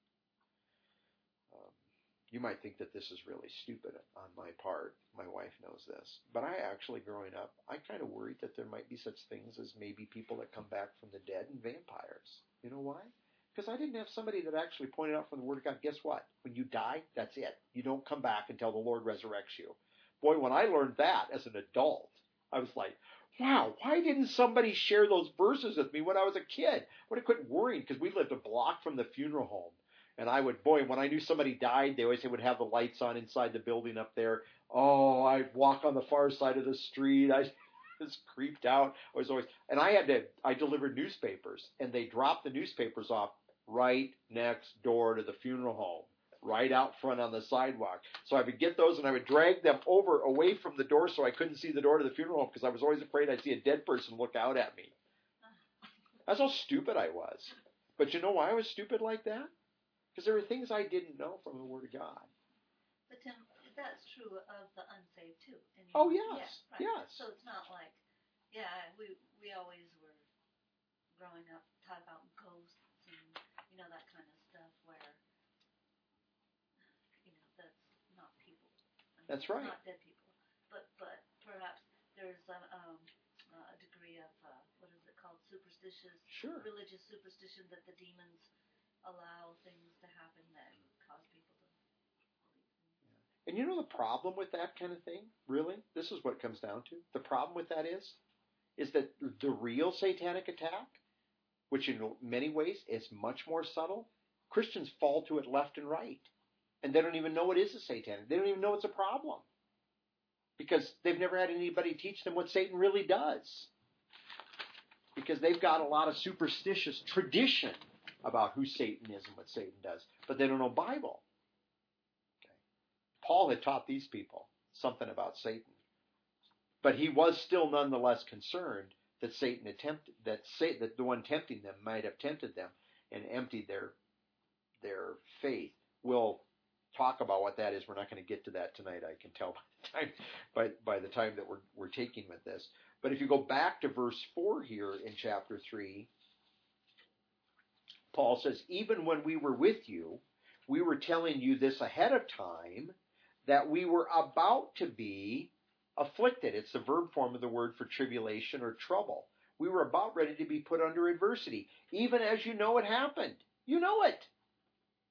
Um, You might think that this is really stupid on my part. My wife knows this. But I actually, growing up, I kind of worried that there might be such things as maybe people that come back from the dead and vampires. You know why? Because I didn't have somebody that actually pointed out from the Word of God, guess what? When you die, that's it. You don't come back until the Lord resurrects you. Boy, when I learned that as an adult, I was like, wow, why didn't somebody share those verses with me when I was a kid? I would have quit worrying because we lived a block from the funeral home. And I would, boy, when I knew somebody died, they always would have the lights on inside the building up there. Oh, I'd walk on the far side of the street. I was creeped out. I was always, and I had to, I delivered newspapers, and they dropped the newspapers off right next door to the funeral home, right out front on the sidewalk. So I would get those, and I would drag them over away from the door so I couldn't see the door to the funeral home because I was always afraid I'd see a dead person look out at me. That's how stupid I was. But you know why I was stupid like that? Because there were things I didn't know from the Word of God. But Tim, that's true of the unsaved too. And oh yes, yeah, right. yes. So it's not like, yeah, we we always were growing up taught about ghosts and you know that kind of stuff where you know that's not people. I mean, that's right. Not dead people. But but perhaps there's a, um, a degree of uh, what is it called, superstitious, sure. religious superstition that the demons allow things to happen that cause people to believe. Yeah. And you know the problem with that kind of thing, really? This is what it comes down to. The problem with that is, is that the real satanic attack, which in many ways is much more subtle, Christians fall to it left and right. And they don't even know it is a satanic. They don't even know it's a problem. Because they've never had anybody teach them what Satan really does. Because they've got a lot of superstitious tradition about who Satan is and what Satan does. But they don't know Bible. Okay. Paul had taught these people something about Satan. But he was still nonetheless concerned that Satan attempted, that Satan, that the one tempting them might have tempted them and emptied their their faith. We'll talk about what that is. We're not going to get to that tonight, I can tell by the time by, by the time that we're we're taking with this. But if you go back to verse four here in chapter three, Paul says, even when we were with you, we were telling you this ahead of time, that we were about to be afflicted. It's the verb form of the word for tribulation or trouble. We were about ready to be put under adversity, even as you know it happened. You know it.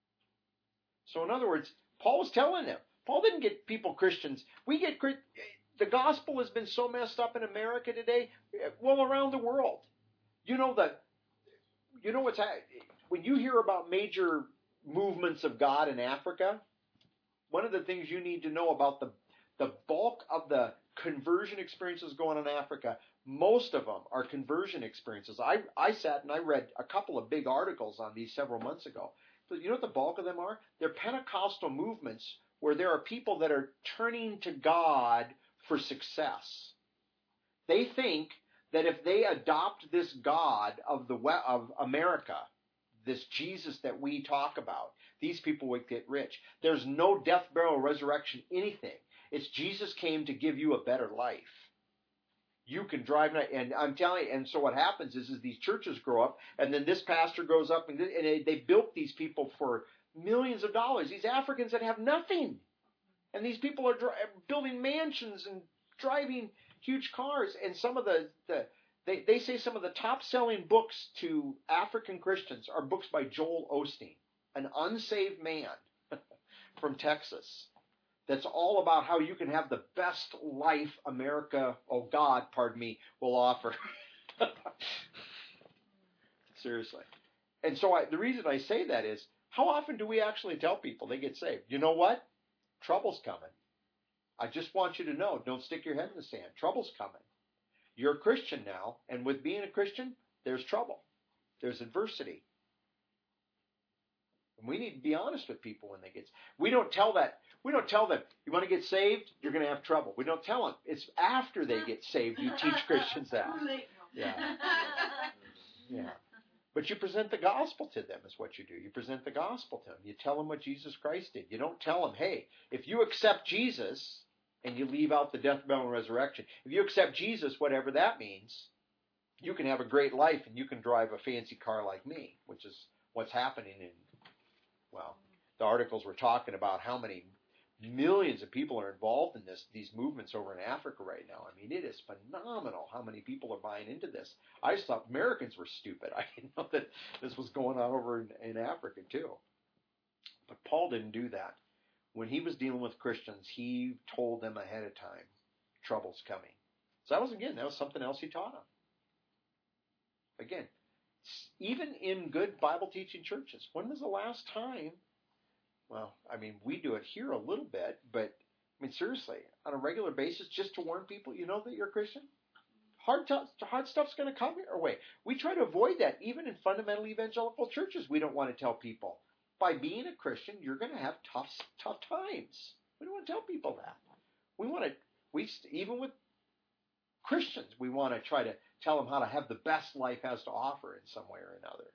So in other words, Paul was telling them. Paul didn't get people Christians. We get the gospel has been so messed up in America today, well, around the world. You know that, you know what's, when you hear about major movements of God in Africa, one of the things you need to know about the, the bulk of the conversion experiences going on in Africa, most of them are conversion experiences. I, I sat and I read a couple of big articles on these several months ago. But you know what the bulk of them are? They're Pentecostal movements where there are people that are turning to God for success. They think that if they adopt this God of the of America, this Jesus that we talk about, these people would get rich. There's no death, burial, resurrection, anything. It's Jesus came to give you a better life. You can drive, and I'm telling you, and so what happens is, is these churches grow up, and then this pastor grows up, and they, they built these people for millions of dollars. These Africans that have nothing, and these people are dri- building mansions and driving huge cars. And some of the, the they, they say some of the top-selling books to African Christians are books by Joel Osteen, an unsaved man from Texas. That's all about how you can have the best life America, oh God, pardon me, will offer. Seriously. And so I, the reason I say that is, how often do we actually tell people they get saved? You know what? Trouble's coming. I just want you to know, don't stick your head in the sand. Trouble's coming. You're a Christian now, and with being a Christian, there's trouble. There's adversity. And we need to be honest with people when they get. We don't tell that. We don't tell them, you want to get saved, you're going to have trouble. We don't tell them. It's after they get saved you teach Christians that. Yeah. Yeah. But you present the gospel to them is what you do. You present the gospel to them. You tell them what Jesus Christ did. You don't tell them, hey, if you accept Jesus and you leave out the death, burial, and resurrection, if you accept Jesus, whatever that means, you can have a great life and you can drive a fancy car like me, which is what's happening in, well, the articles were talking about how many millions of people are involved in this, these movements over in Africa right now. I mean, it is phenomenal how many people are buying into this. I just thought Americans were stupid. I didn't know that this was going on over in, in Africa too. But Paul didn't do that. When he was dealing with Christians, he told them ahead of time, trouble's coming. So that was, again, that was something else he taught them. Again, even in good Bible teaching churches, when was the last time? Well, I mean, we do it here a little bit, but, I mean, seriously, on a regular basis, just to warn people, you know that you're a Christian? Hard, t- hard stuff's going to come your way. We try to avoid that. Even in fundamental evangelical churches, we don't want to tell people, by being a Christian, you're going to have tough, tough times. We don't want to tell people that. We want to, we even with Christians, we want to try to tell them how to have the best life has to offer in some way or another.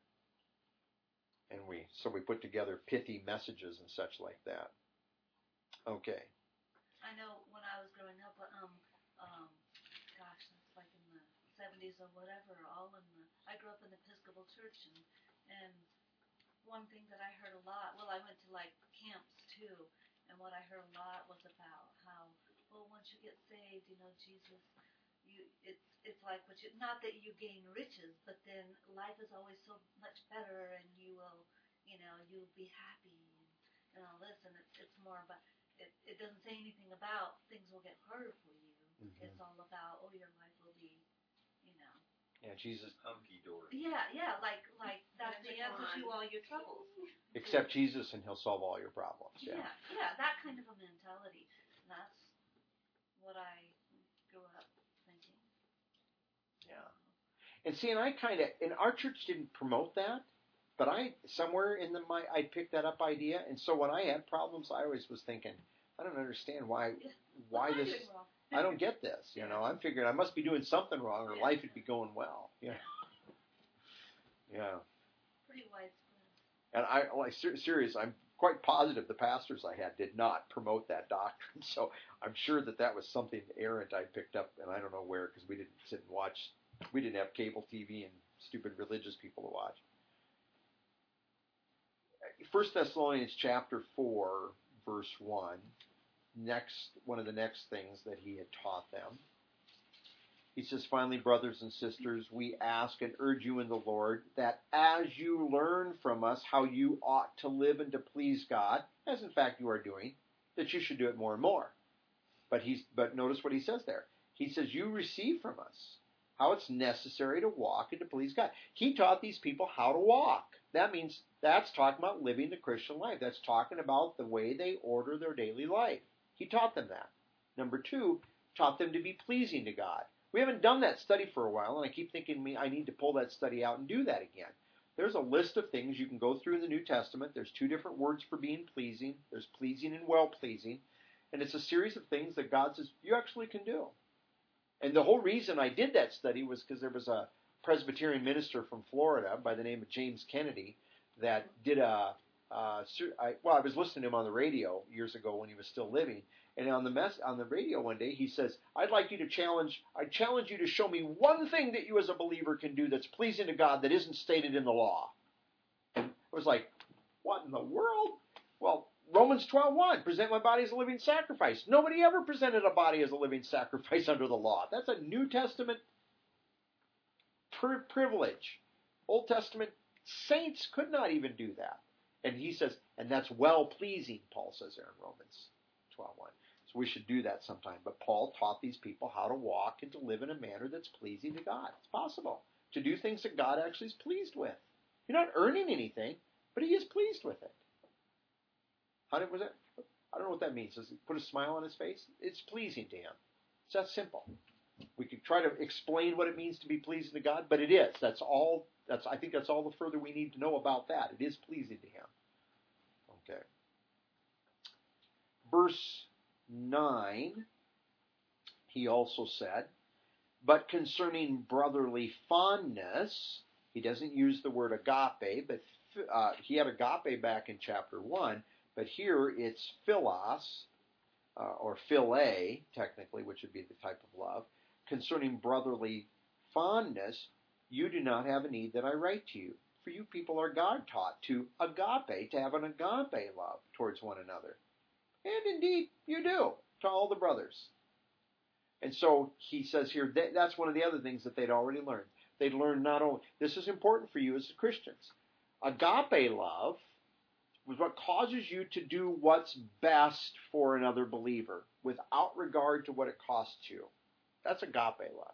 And we, so we put together pithy messages and such like that. Okay. I know when I was growing up, um, um, gosh, it's like in the seventies or whatever, all in the, I grew up in the Episcopal church, and, and one thing that I heard a lot, well, I went to like camps too, and what I heard a lot was about how, well, once you get saved, you know, Jesus, you, it's, it's like, but you, not that you gain riches, but then life is always so much better, and you will, you know, you'll be happy, and, and all this, and it's, it's more about, it, it doesn't say anything about things will get harder for you. Mm-hmm. It's all about, oh, your life will be, you know. Yeah, Jesus. Hunky dory. Yeah, yeah, like, like that's the answer to all your troubles. Accept Jesus and he'll solve all your problems. Yeah, yeah, yeah, that kind of a mentality. And that's what I grew up thinking. Yeah. And see, and I kind of, and our church didn't promote that, but I, somewhere in the, my, I picked that up idea, and so when I had problems, I always was thinking, I don't understand why, why this, I don't get this, you know, I'm figuring I must be doing something wrong, or life would be going well, you know. Yeah. Pretty widespread. And I, like, ser- serious, I'm quite positive the pastors I had did not promote that doctrine, so I'm sure that that was something errant I picked up, and I don't know where, because we didn't sit and watch, we didn't have cable T V and stupid religious people to watch. First Thessalonians chapter four, verse one, next, one of the next things that he had taught them. He says, finally, brothers and sisters, we ask and urge you in the Lord that as you learn from us how you ought to live and to please God, as in fact you are doing, that you should do it more and more. But he's but notice what he says there. He says, you receive from us how it's necessary to walk and to please God. He taught these people how to walk. That means that's talking about living the Christian life. That's talking about the way they order their daily life. He taught them that. Number two, taught them to be pleasing to God. We haven't done that study for a while, and I keep thinking me I need to pull that study out and do that again. There's a list of things you can go through in the New Testament. There's two different words for being pleasing. There's pleasing and well-pleasing. And it's a series of things that God says you actually can do. And the whole reason I did that study was because there was a Presbyterian minister from Florida by the name of James Kennedy that did a, uh, I, well, I was listening to him on the radio years ago when he was still living. And on the mess, on the radio one day, he says, I'd like you to challenge, I challenge you to show me one thing that you as a believer can do that's pleasing to God that isn't stated in the law. And I was like, what in the world? Well, Romans twelve one, present my body as a living sacrifice. Nobody ever presented a body as a living sacrifice under the law. That's a New Testament pri- privilege. Old Testament saints could not even do that. And he says, and that's well-pleasing, Paul says there in Romans twelve one. So we should do that sometime. But Paul taught these people how to walk and to live in a manner that's pleasing to God. It's possible to do things that God actually is pleased with. You're not earning anything, but he is pleased with it. How did, was that? I don't know what that means. Does it put a smile on his face? It's pleasing to him. It's that simple. We could try to explain what it means to be pleasing to God, but it is. That's all. That's I think that's all the further we need to know about that. It is pleasing to him. Okay. Verse nine, he also said, but concerning brotherly fondness, he doesn't use the word agape, but uh, he had agape back in chapter one. But here it's philos, uh, or philia, technically, which would be the type of love. Concerning brotherly fondness, you do not have a need that I write to you. For you people are God-taught to agape, to have an agape love towards one another. And indeed, you do, to all the brothers. And so he says here, that, that's one of the other things that they'd already learned. They'd learned not only, this is important for you as Christians, agape love was what causes you to do what's best for another believer without regard to what it costs you. That's agape love.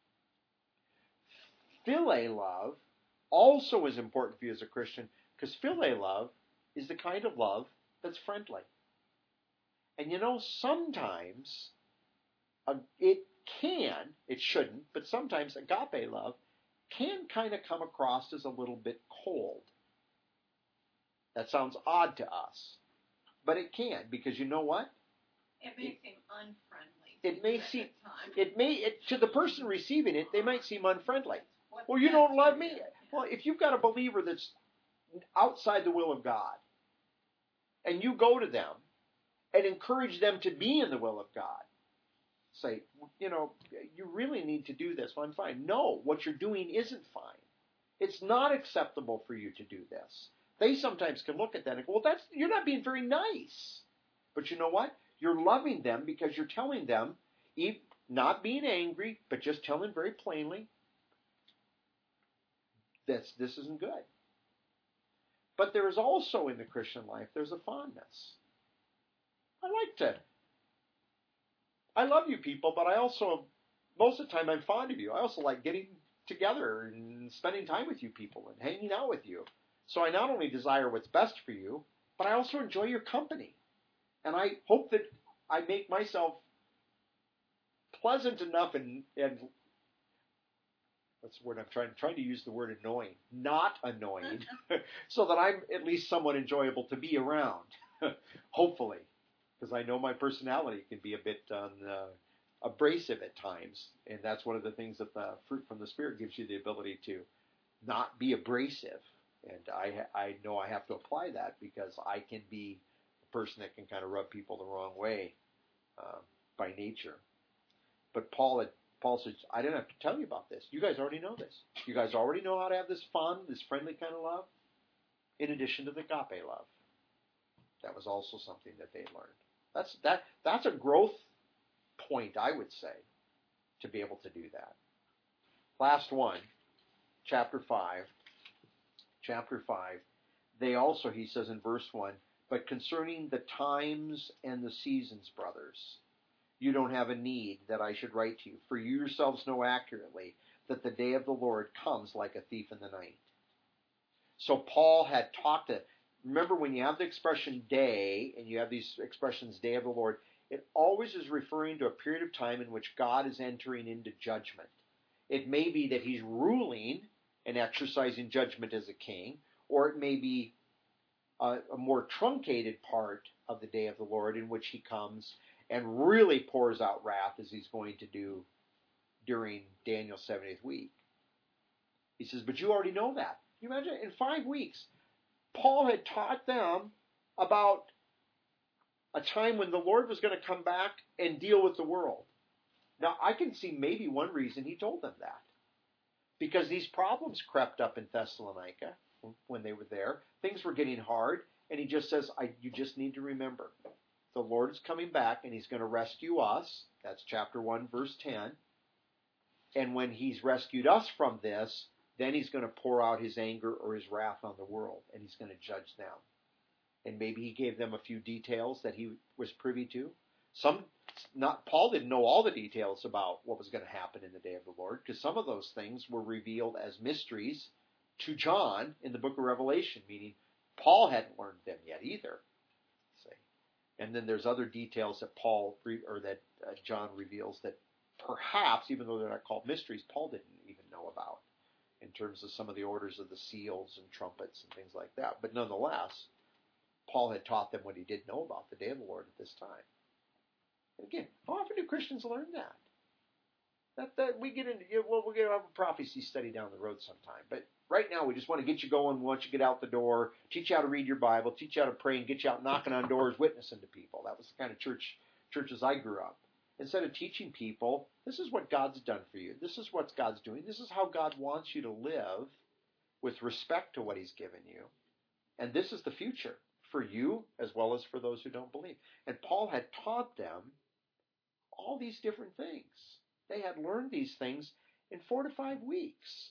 Philia love also is important for you as a Christian because philia love is the kind of love that's friendly. And you know, sometimes uh, it can, it shouldn't, but sometimes agape love can kind of come across as a little bit cold. That sounds odd to us, but it can, because you know what? It may it, seem unfriendly. It may seem, it may, it, to the person receiving it, they might seem unfriendly. Well, you don't love me. Well, if you've got a believer that's outside the will of God, and you go to them and encourage them to be in the will of God, say, you know, you really need to do this. Well, I'm fine. No, what you're doing isn't fine. It's not acceptable for you to do this. They sometimes can look at that and go, well, that's, you're not being very nice. But you know what? You're loving them because you're telling them, not being angry, but just telling very plainly, this, this isn't good. But there is also in the Christian life, there's a fondness. I like to, I love you people, but I also, most of the time I'm fond of you. I also like getting together and spending time with you people and hanging out with you. So I not only desire what's best for you, but I also enjoy your company. And I hope that I make myself pleasant enough and, and what's the word I'm trying, trying to use the word annoying, not annoying, so that I'm at least somewhat enjoyable to be around, hopefully. Because I know my personality can be a bit um, uh, abrasive at times. And that's one of the things that the fruit from the Spirit gives you the ability to not be abrasive. And I I know I have to apply that because I can be a person that can kind of rub people the wrong way uh, by nature. But Paul had, Paul says, I didn't have to tell you about this. You guys already know this. You guys already know how to have this fun, this friendly kind of love, in addition to the agape love. That was also something that they learned. That's that. That's a growth point, I would say, to be able to do that. Last one, chapter five. Chapter five, they also, he says in verse one, but concerning the times and the seasons, brothers, you don't have a need that I should write to you. For you yourselves know accurately that the day of the Lord comes like a thief in the night. So Paul had talked to, remember when you have the expression day, and you have these expressions day of the Lord, it always is referring to a period of time in which God is entering into judgment. It may be that he's ruling and exercising judgment as a king, or it may be a, a more truncated part of the day of the Lord in which he comes and really pours out wrath as he's going to do during Daniel's seventieth week. He says, but you already know that. Can you imagine? In five weeks, Paul had taught them about a time when the Lord was going to come back and deal with the world. Now, I can see maybe one reason he told them that. Because these problems crept up in Thessalonica when they were there. Things were getting hard, and he just says, I, you just need to remember, the Lord's coming back, and he's going to rescue us. That's chapter one, verse ten. And when he's rescued us from this, then he's going to pour out his anger or his wrath on the world, and he's going to judge them. And maybe he gave them a few details that he was privy to. Some, not Paul didn't know all the details about what was going to happen in the day of the Lord, because some of those things were revealed as mysteries to John in the book of Revelation, meaning Paul hadn't learned them yet either. See? And then there's other details that Paul or that uh, John reveals that perhaps, even though they're not called mysteries, Paul didn't even know about, in terms of some of the orders of the seals and trumpets and things like that. But nonetheless, Paul had taught them what he did know about the day of the Lord at this time. And again, how often do Christians learn that? That, that we get into, you know, well, we're going to have a prophecy study down the road sometime. But right now, we just want to get you going. We want you to get out the door, teach you how to read your Bible, teach you how to pray, and get you out knocking on doors, witnessing to people. That was the kind of church churches I grew up. Instead of teaching people, this is what God's done for you. This is what God's doing. This is how God wants you to live with respect to what he's given you. And this is the future for you as well as for those who don't believe. And Paul had taught them all these different things. They had learned these things in four to five weeks.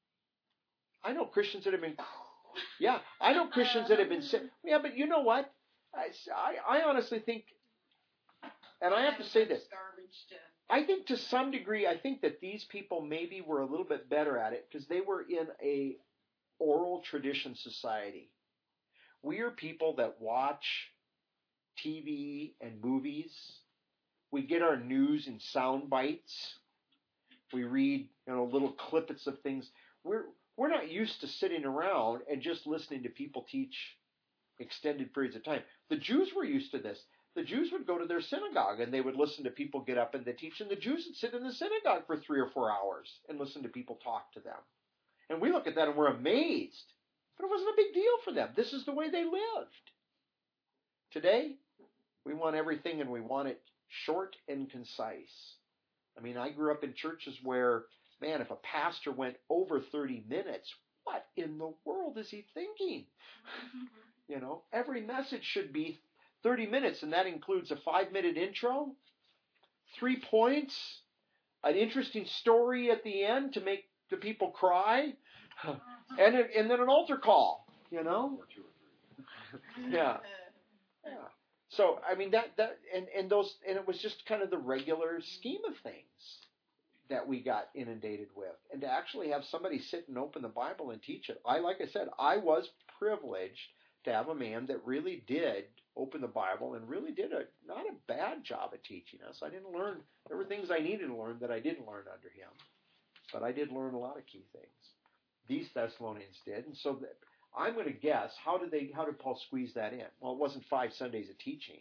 I know Christians that have been, yeah, I know Christians that have been sick. Yeah, but you know what? I, I, I honestly think, and I have to say this, I think to some degree, I think that these people maybe were a little bit better at it because they were in a oral tradition society. We are people that watch T V and movies. We get our news in sound bites. We read, you know, little clippets of things. We're we're not used to sitting around and just listening to people teach extended periods of time. The Jews were used to this. The Jews would go to their synagogue and they would listen to people get up and they teach, and the Jews would sit in the synagogue for three or four hours and listen to people talk to them. And we look at that and we're amazed. But it wasn't a big deal for them. This is the way they lived. Today, we want everything and we want it short and concise. I mean, I grew up in churches where, man, if a pastor went over thirty minutes, what in the world is he thinking? You know, every message should be thirty minutes, and that includes a five-minute intro, three points, an interesting story at the end to make the people cry, and a, and then an altar call, you know? Or two or three. Yeah. Yeah. So, I mean, that, that and, and those, and it was just kind of the regular scheme of things that we got inundated with. And to actually have somebody sit and open the Bible and teach it. I, like I said, I was privileged to have a man that really did open the Bible and really did a, not a bad job at teaching us. I didn't learn, there were things I needed to learn that I didn't learn under him. But I did learn a lot of key things. These Thessalonians did. And so that, I'm going to guess, how did they? How did Paul squeeze that in? Well, it wasn't five Sundays of teaching.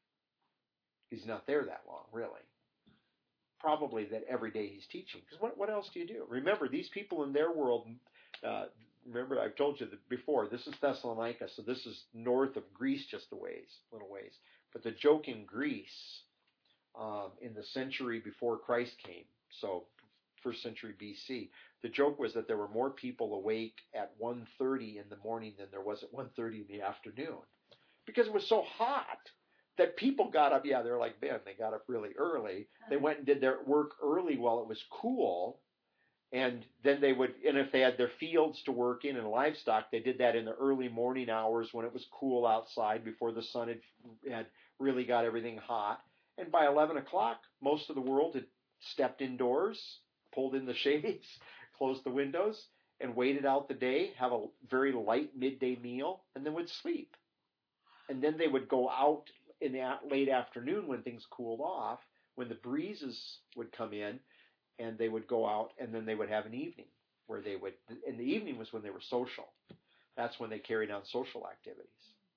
He's not there that long, really. Probably that every day he's teaching. Because what, what else do you do? Remember, these people in their world, uh, remember I've told you that before, this is Thessalonica, so this is north of Greece just a ways, little ways. But the joke in Greece, um, in the century before Christ came, so first century B C, the joke was that there were more people awake at one thirty in the morning than there was at one thirty in the afternoon. Because it was so hot that people got up, yeah, they're like Ben, they got up really early. They went and did their work early while it was cool. And then they would, and if they had their fields to work in and livestock, they did that in the early morning hours when it was cool outside before the sun had, had really got everything hot. And by eleven o'clock, most of the world had stepped indoors, pulled in the shades, closed the windows, and waited out the day, have a very light midday meal, and then would sleep. And then they would go out in the late afternoon when things cooled off, when the breezes would come in, and they would go out, and then they would have an evening where they would, and the evening was when they were social. That's when they carried on social activities.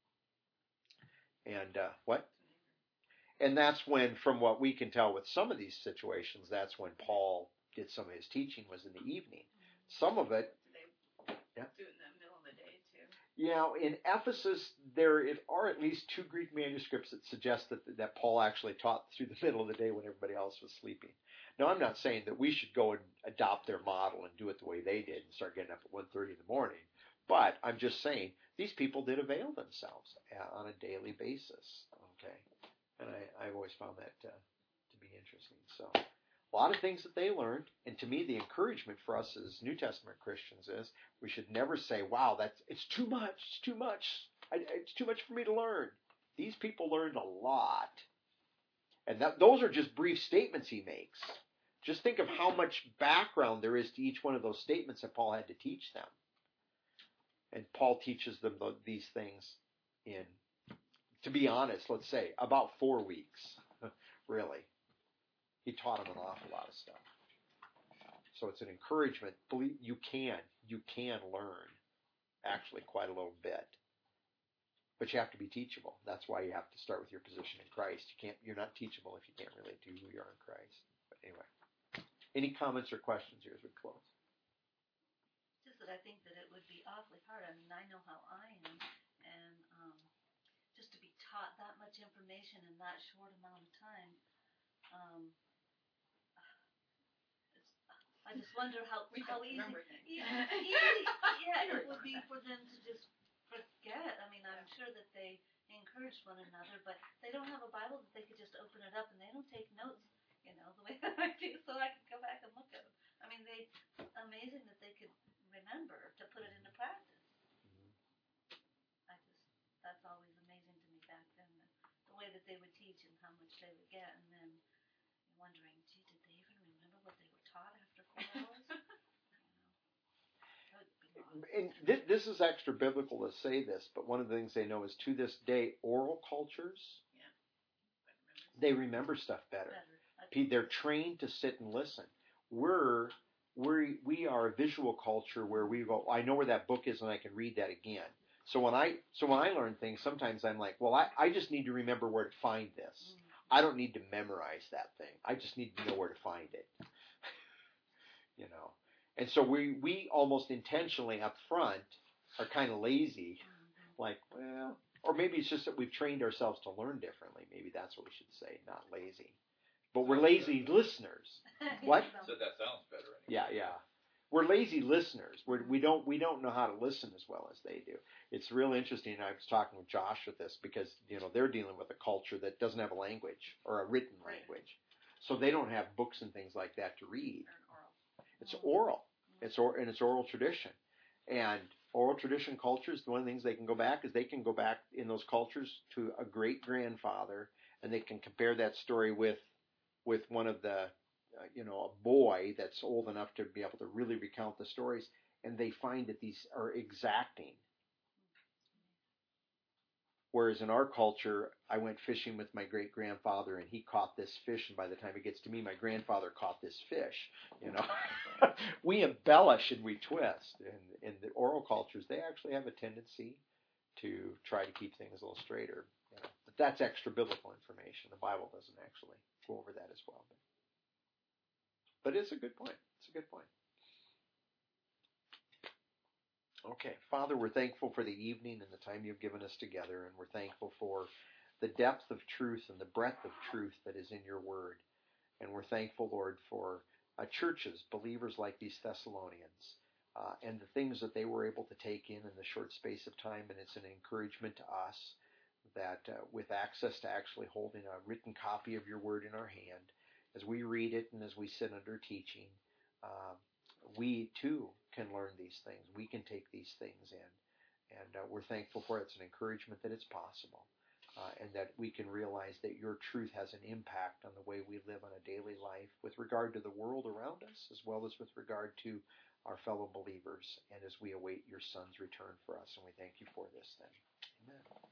And uh, what? And that's when, from what we can tell with some of these situations, that's when Paul did some of his teaching was in the evening. Some of it, yeah. Do it in the middle of the day too. You know, in Ephesus, there are at least two Greek manuscripts that suggest that that Paul actually taught through the middle of the day when everybody else was sleeping. Now, I'm not saying that we should go and adopt their model and do it the way they did and start getting up at one thirty in the morning. But I'm just saying these people did avail themselves on a daily basis. Okay, and I, I've always found that uh, to be interesting. So, a lot of things that they learned, and to me, the encouragement for us as New Testament Christians is we should never say, "Wow, that's it's too much. It's too much. I, it's too much for me to learn." These people learned a lot, and that those are just brief statements he makes. Just think of how much background there is to each one of those statements that Paul had to teach them. And Paul teaches them these things in, to be honest, let's say, about four weeks, really. He taught them an awful lot of stuff. So it's an encouragement. Believe you can, you can learn actually quite a little bit. But you have to be teachable. That's why you have to start with your position in Christ. You can't, you're not teachable if you can't relate to who you are in Christ. But anyway, any comments or questions here as we close? Just that I think that it would be awfully hard. I mean, I know how I am, and um, just to be taught that much information in that short amount of time, um, it's, I just wonder how We how don't easy, remember things. easy, easy, yeah, it would be for them to just forget. I mean, I'm sure that they encourage one another, but they don't have a Bible that they could just open it up and they don't take notes, you know, the way that I do, so I could go back and look at them. I mean, they amazing that they could remember to put it into practice. I just, that's always amazing to me back then, the, the way that they would teach and how much they would get, and then wondering, gee, did they even remember what they were taught after four hours? You know, And th- this is extra biblical to say this, but one of the things they know is to this day, oral cultures, Yeah. they remember stuff better. better. They're trained to sit and listen. We're we we are a visual culture where we go, I know where that book is and I can read that again. So when I so when I learn things, sometimes I'm like, well, I, I just need to remember where to find this. I don't need to memorize that thing. I just need to know where to find it. You know. And so we we almost intentionally up front are kind of lazy. Mm-hmm. Like, well, or maybe it's just that we've trained ourselves to learn differently. Maybe that's what we should say, not lazy. But we're lazy listeners. What? So that sounds better. Anyway. Yeah, yeah. We're lazy listeners. We're, we don't we don't know how to listen as well as they do. It's real interesting. I was talking with Josh with this because you know they're dealing with a culture that doesn't have a language or a written language, so they don't have books and things like that to read. It's oral. It's or and it's oral tradition, and oral tradition cultures. One of the things they can go back is they can go back in those cultures to a great grandfather, and they can compare that story with. with one of the, uh, you know, a boy that's old enough to be able to really recount the stories, and they find that these are exacting. Whereas in our culture, I went fishing with my great-grandfather, and he caught this fish, and by the time it gets to me, my grandfather caught this fish. You know, we embellish and we twist. And in the oral cultures, they actually have a tendency to try to keep things a little straighter. You know. But that's extra biblical information. The Bible doesn't actually go over that as well. But, but it's a good point. It's a good point. Okay, Father, we're thankful for the evening and the time you've given us together, and we're thankful for the depth of truth and the breadth of truth that is in your word. And we're thankful, Lord, for uh, churches, believers like these Thessalonians, uh, and the things that they were able to take in in the short space of time. And it's an encouragement to us that uh, with access to actually holding a written copy of your word in our hand, as we read it and as we sit under teaching, uh, we too can learn these things. We can take these things in. And uh, we're thankful for it. It's an encouragement that it's possible. uh, and that we can realize that your truth has an impact on the way we live on a daily life with regard to the world around us, as well as with regard to our fellow believers, and as we await your Son's return for us. And we thank you for this then. Amen.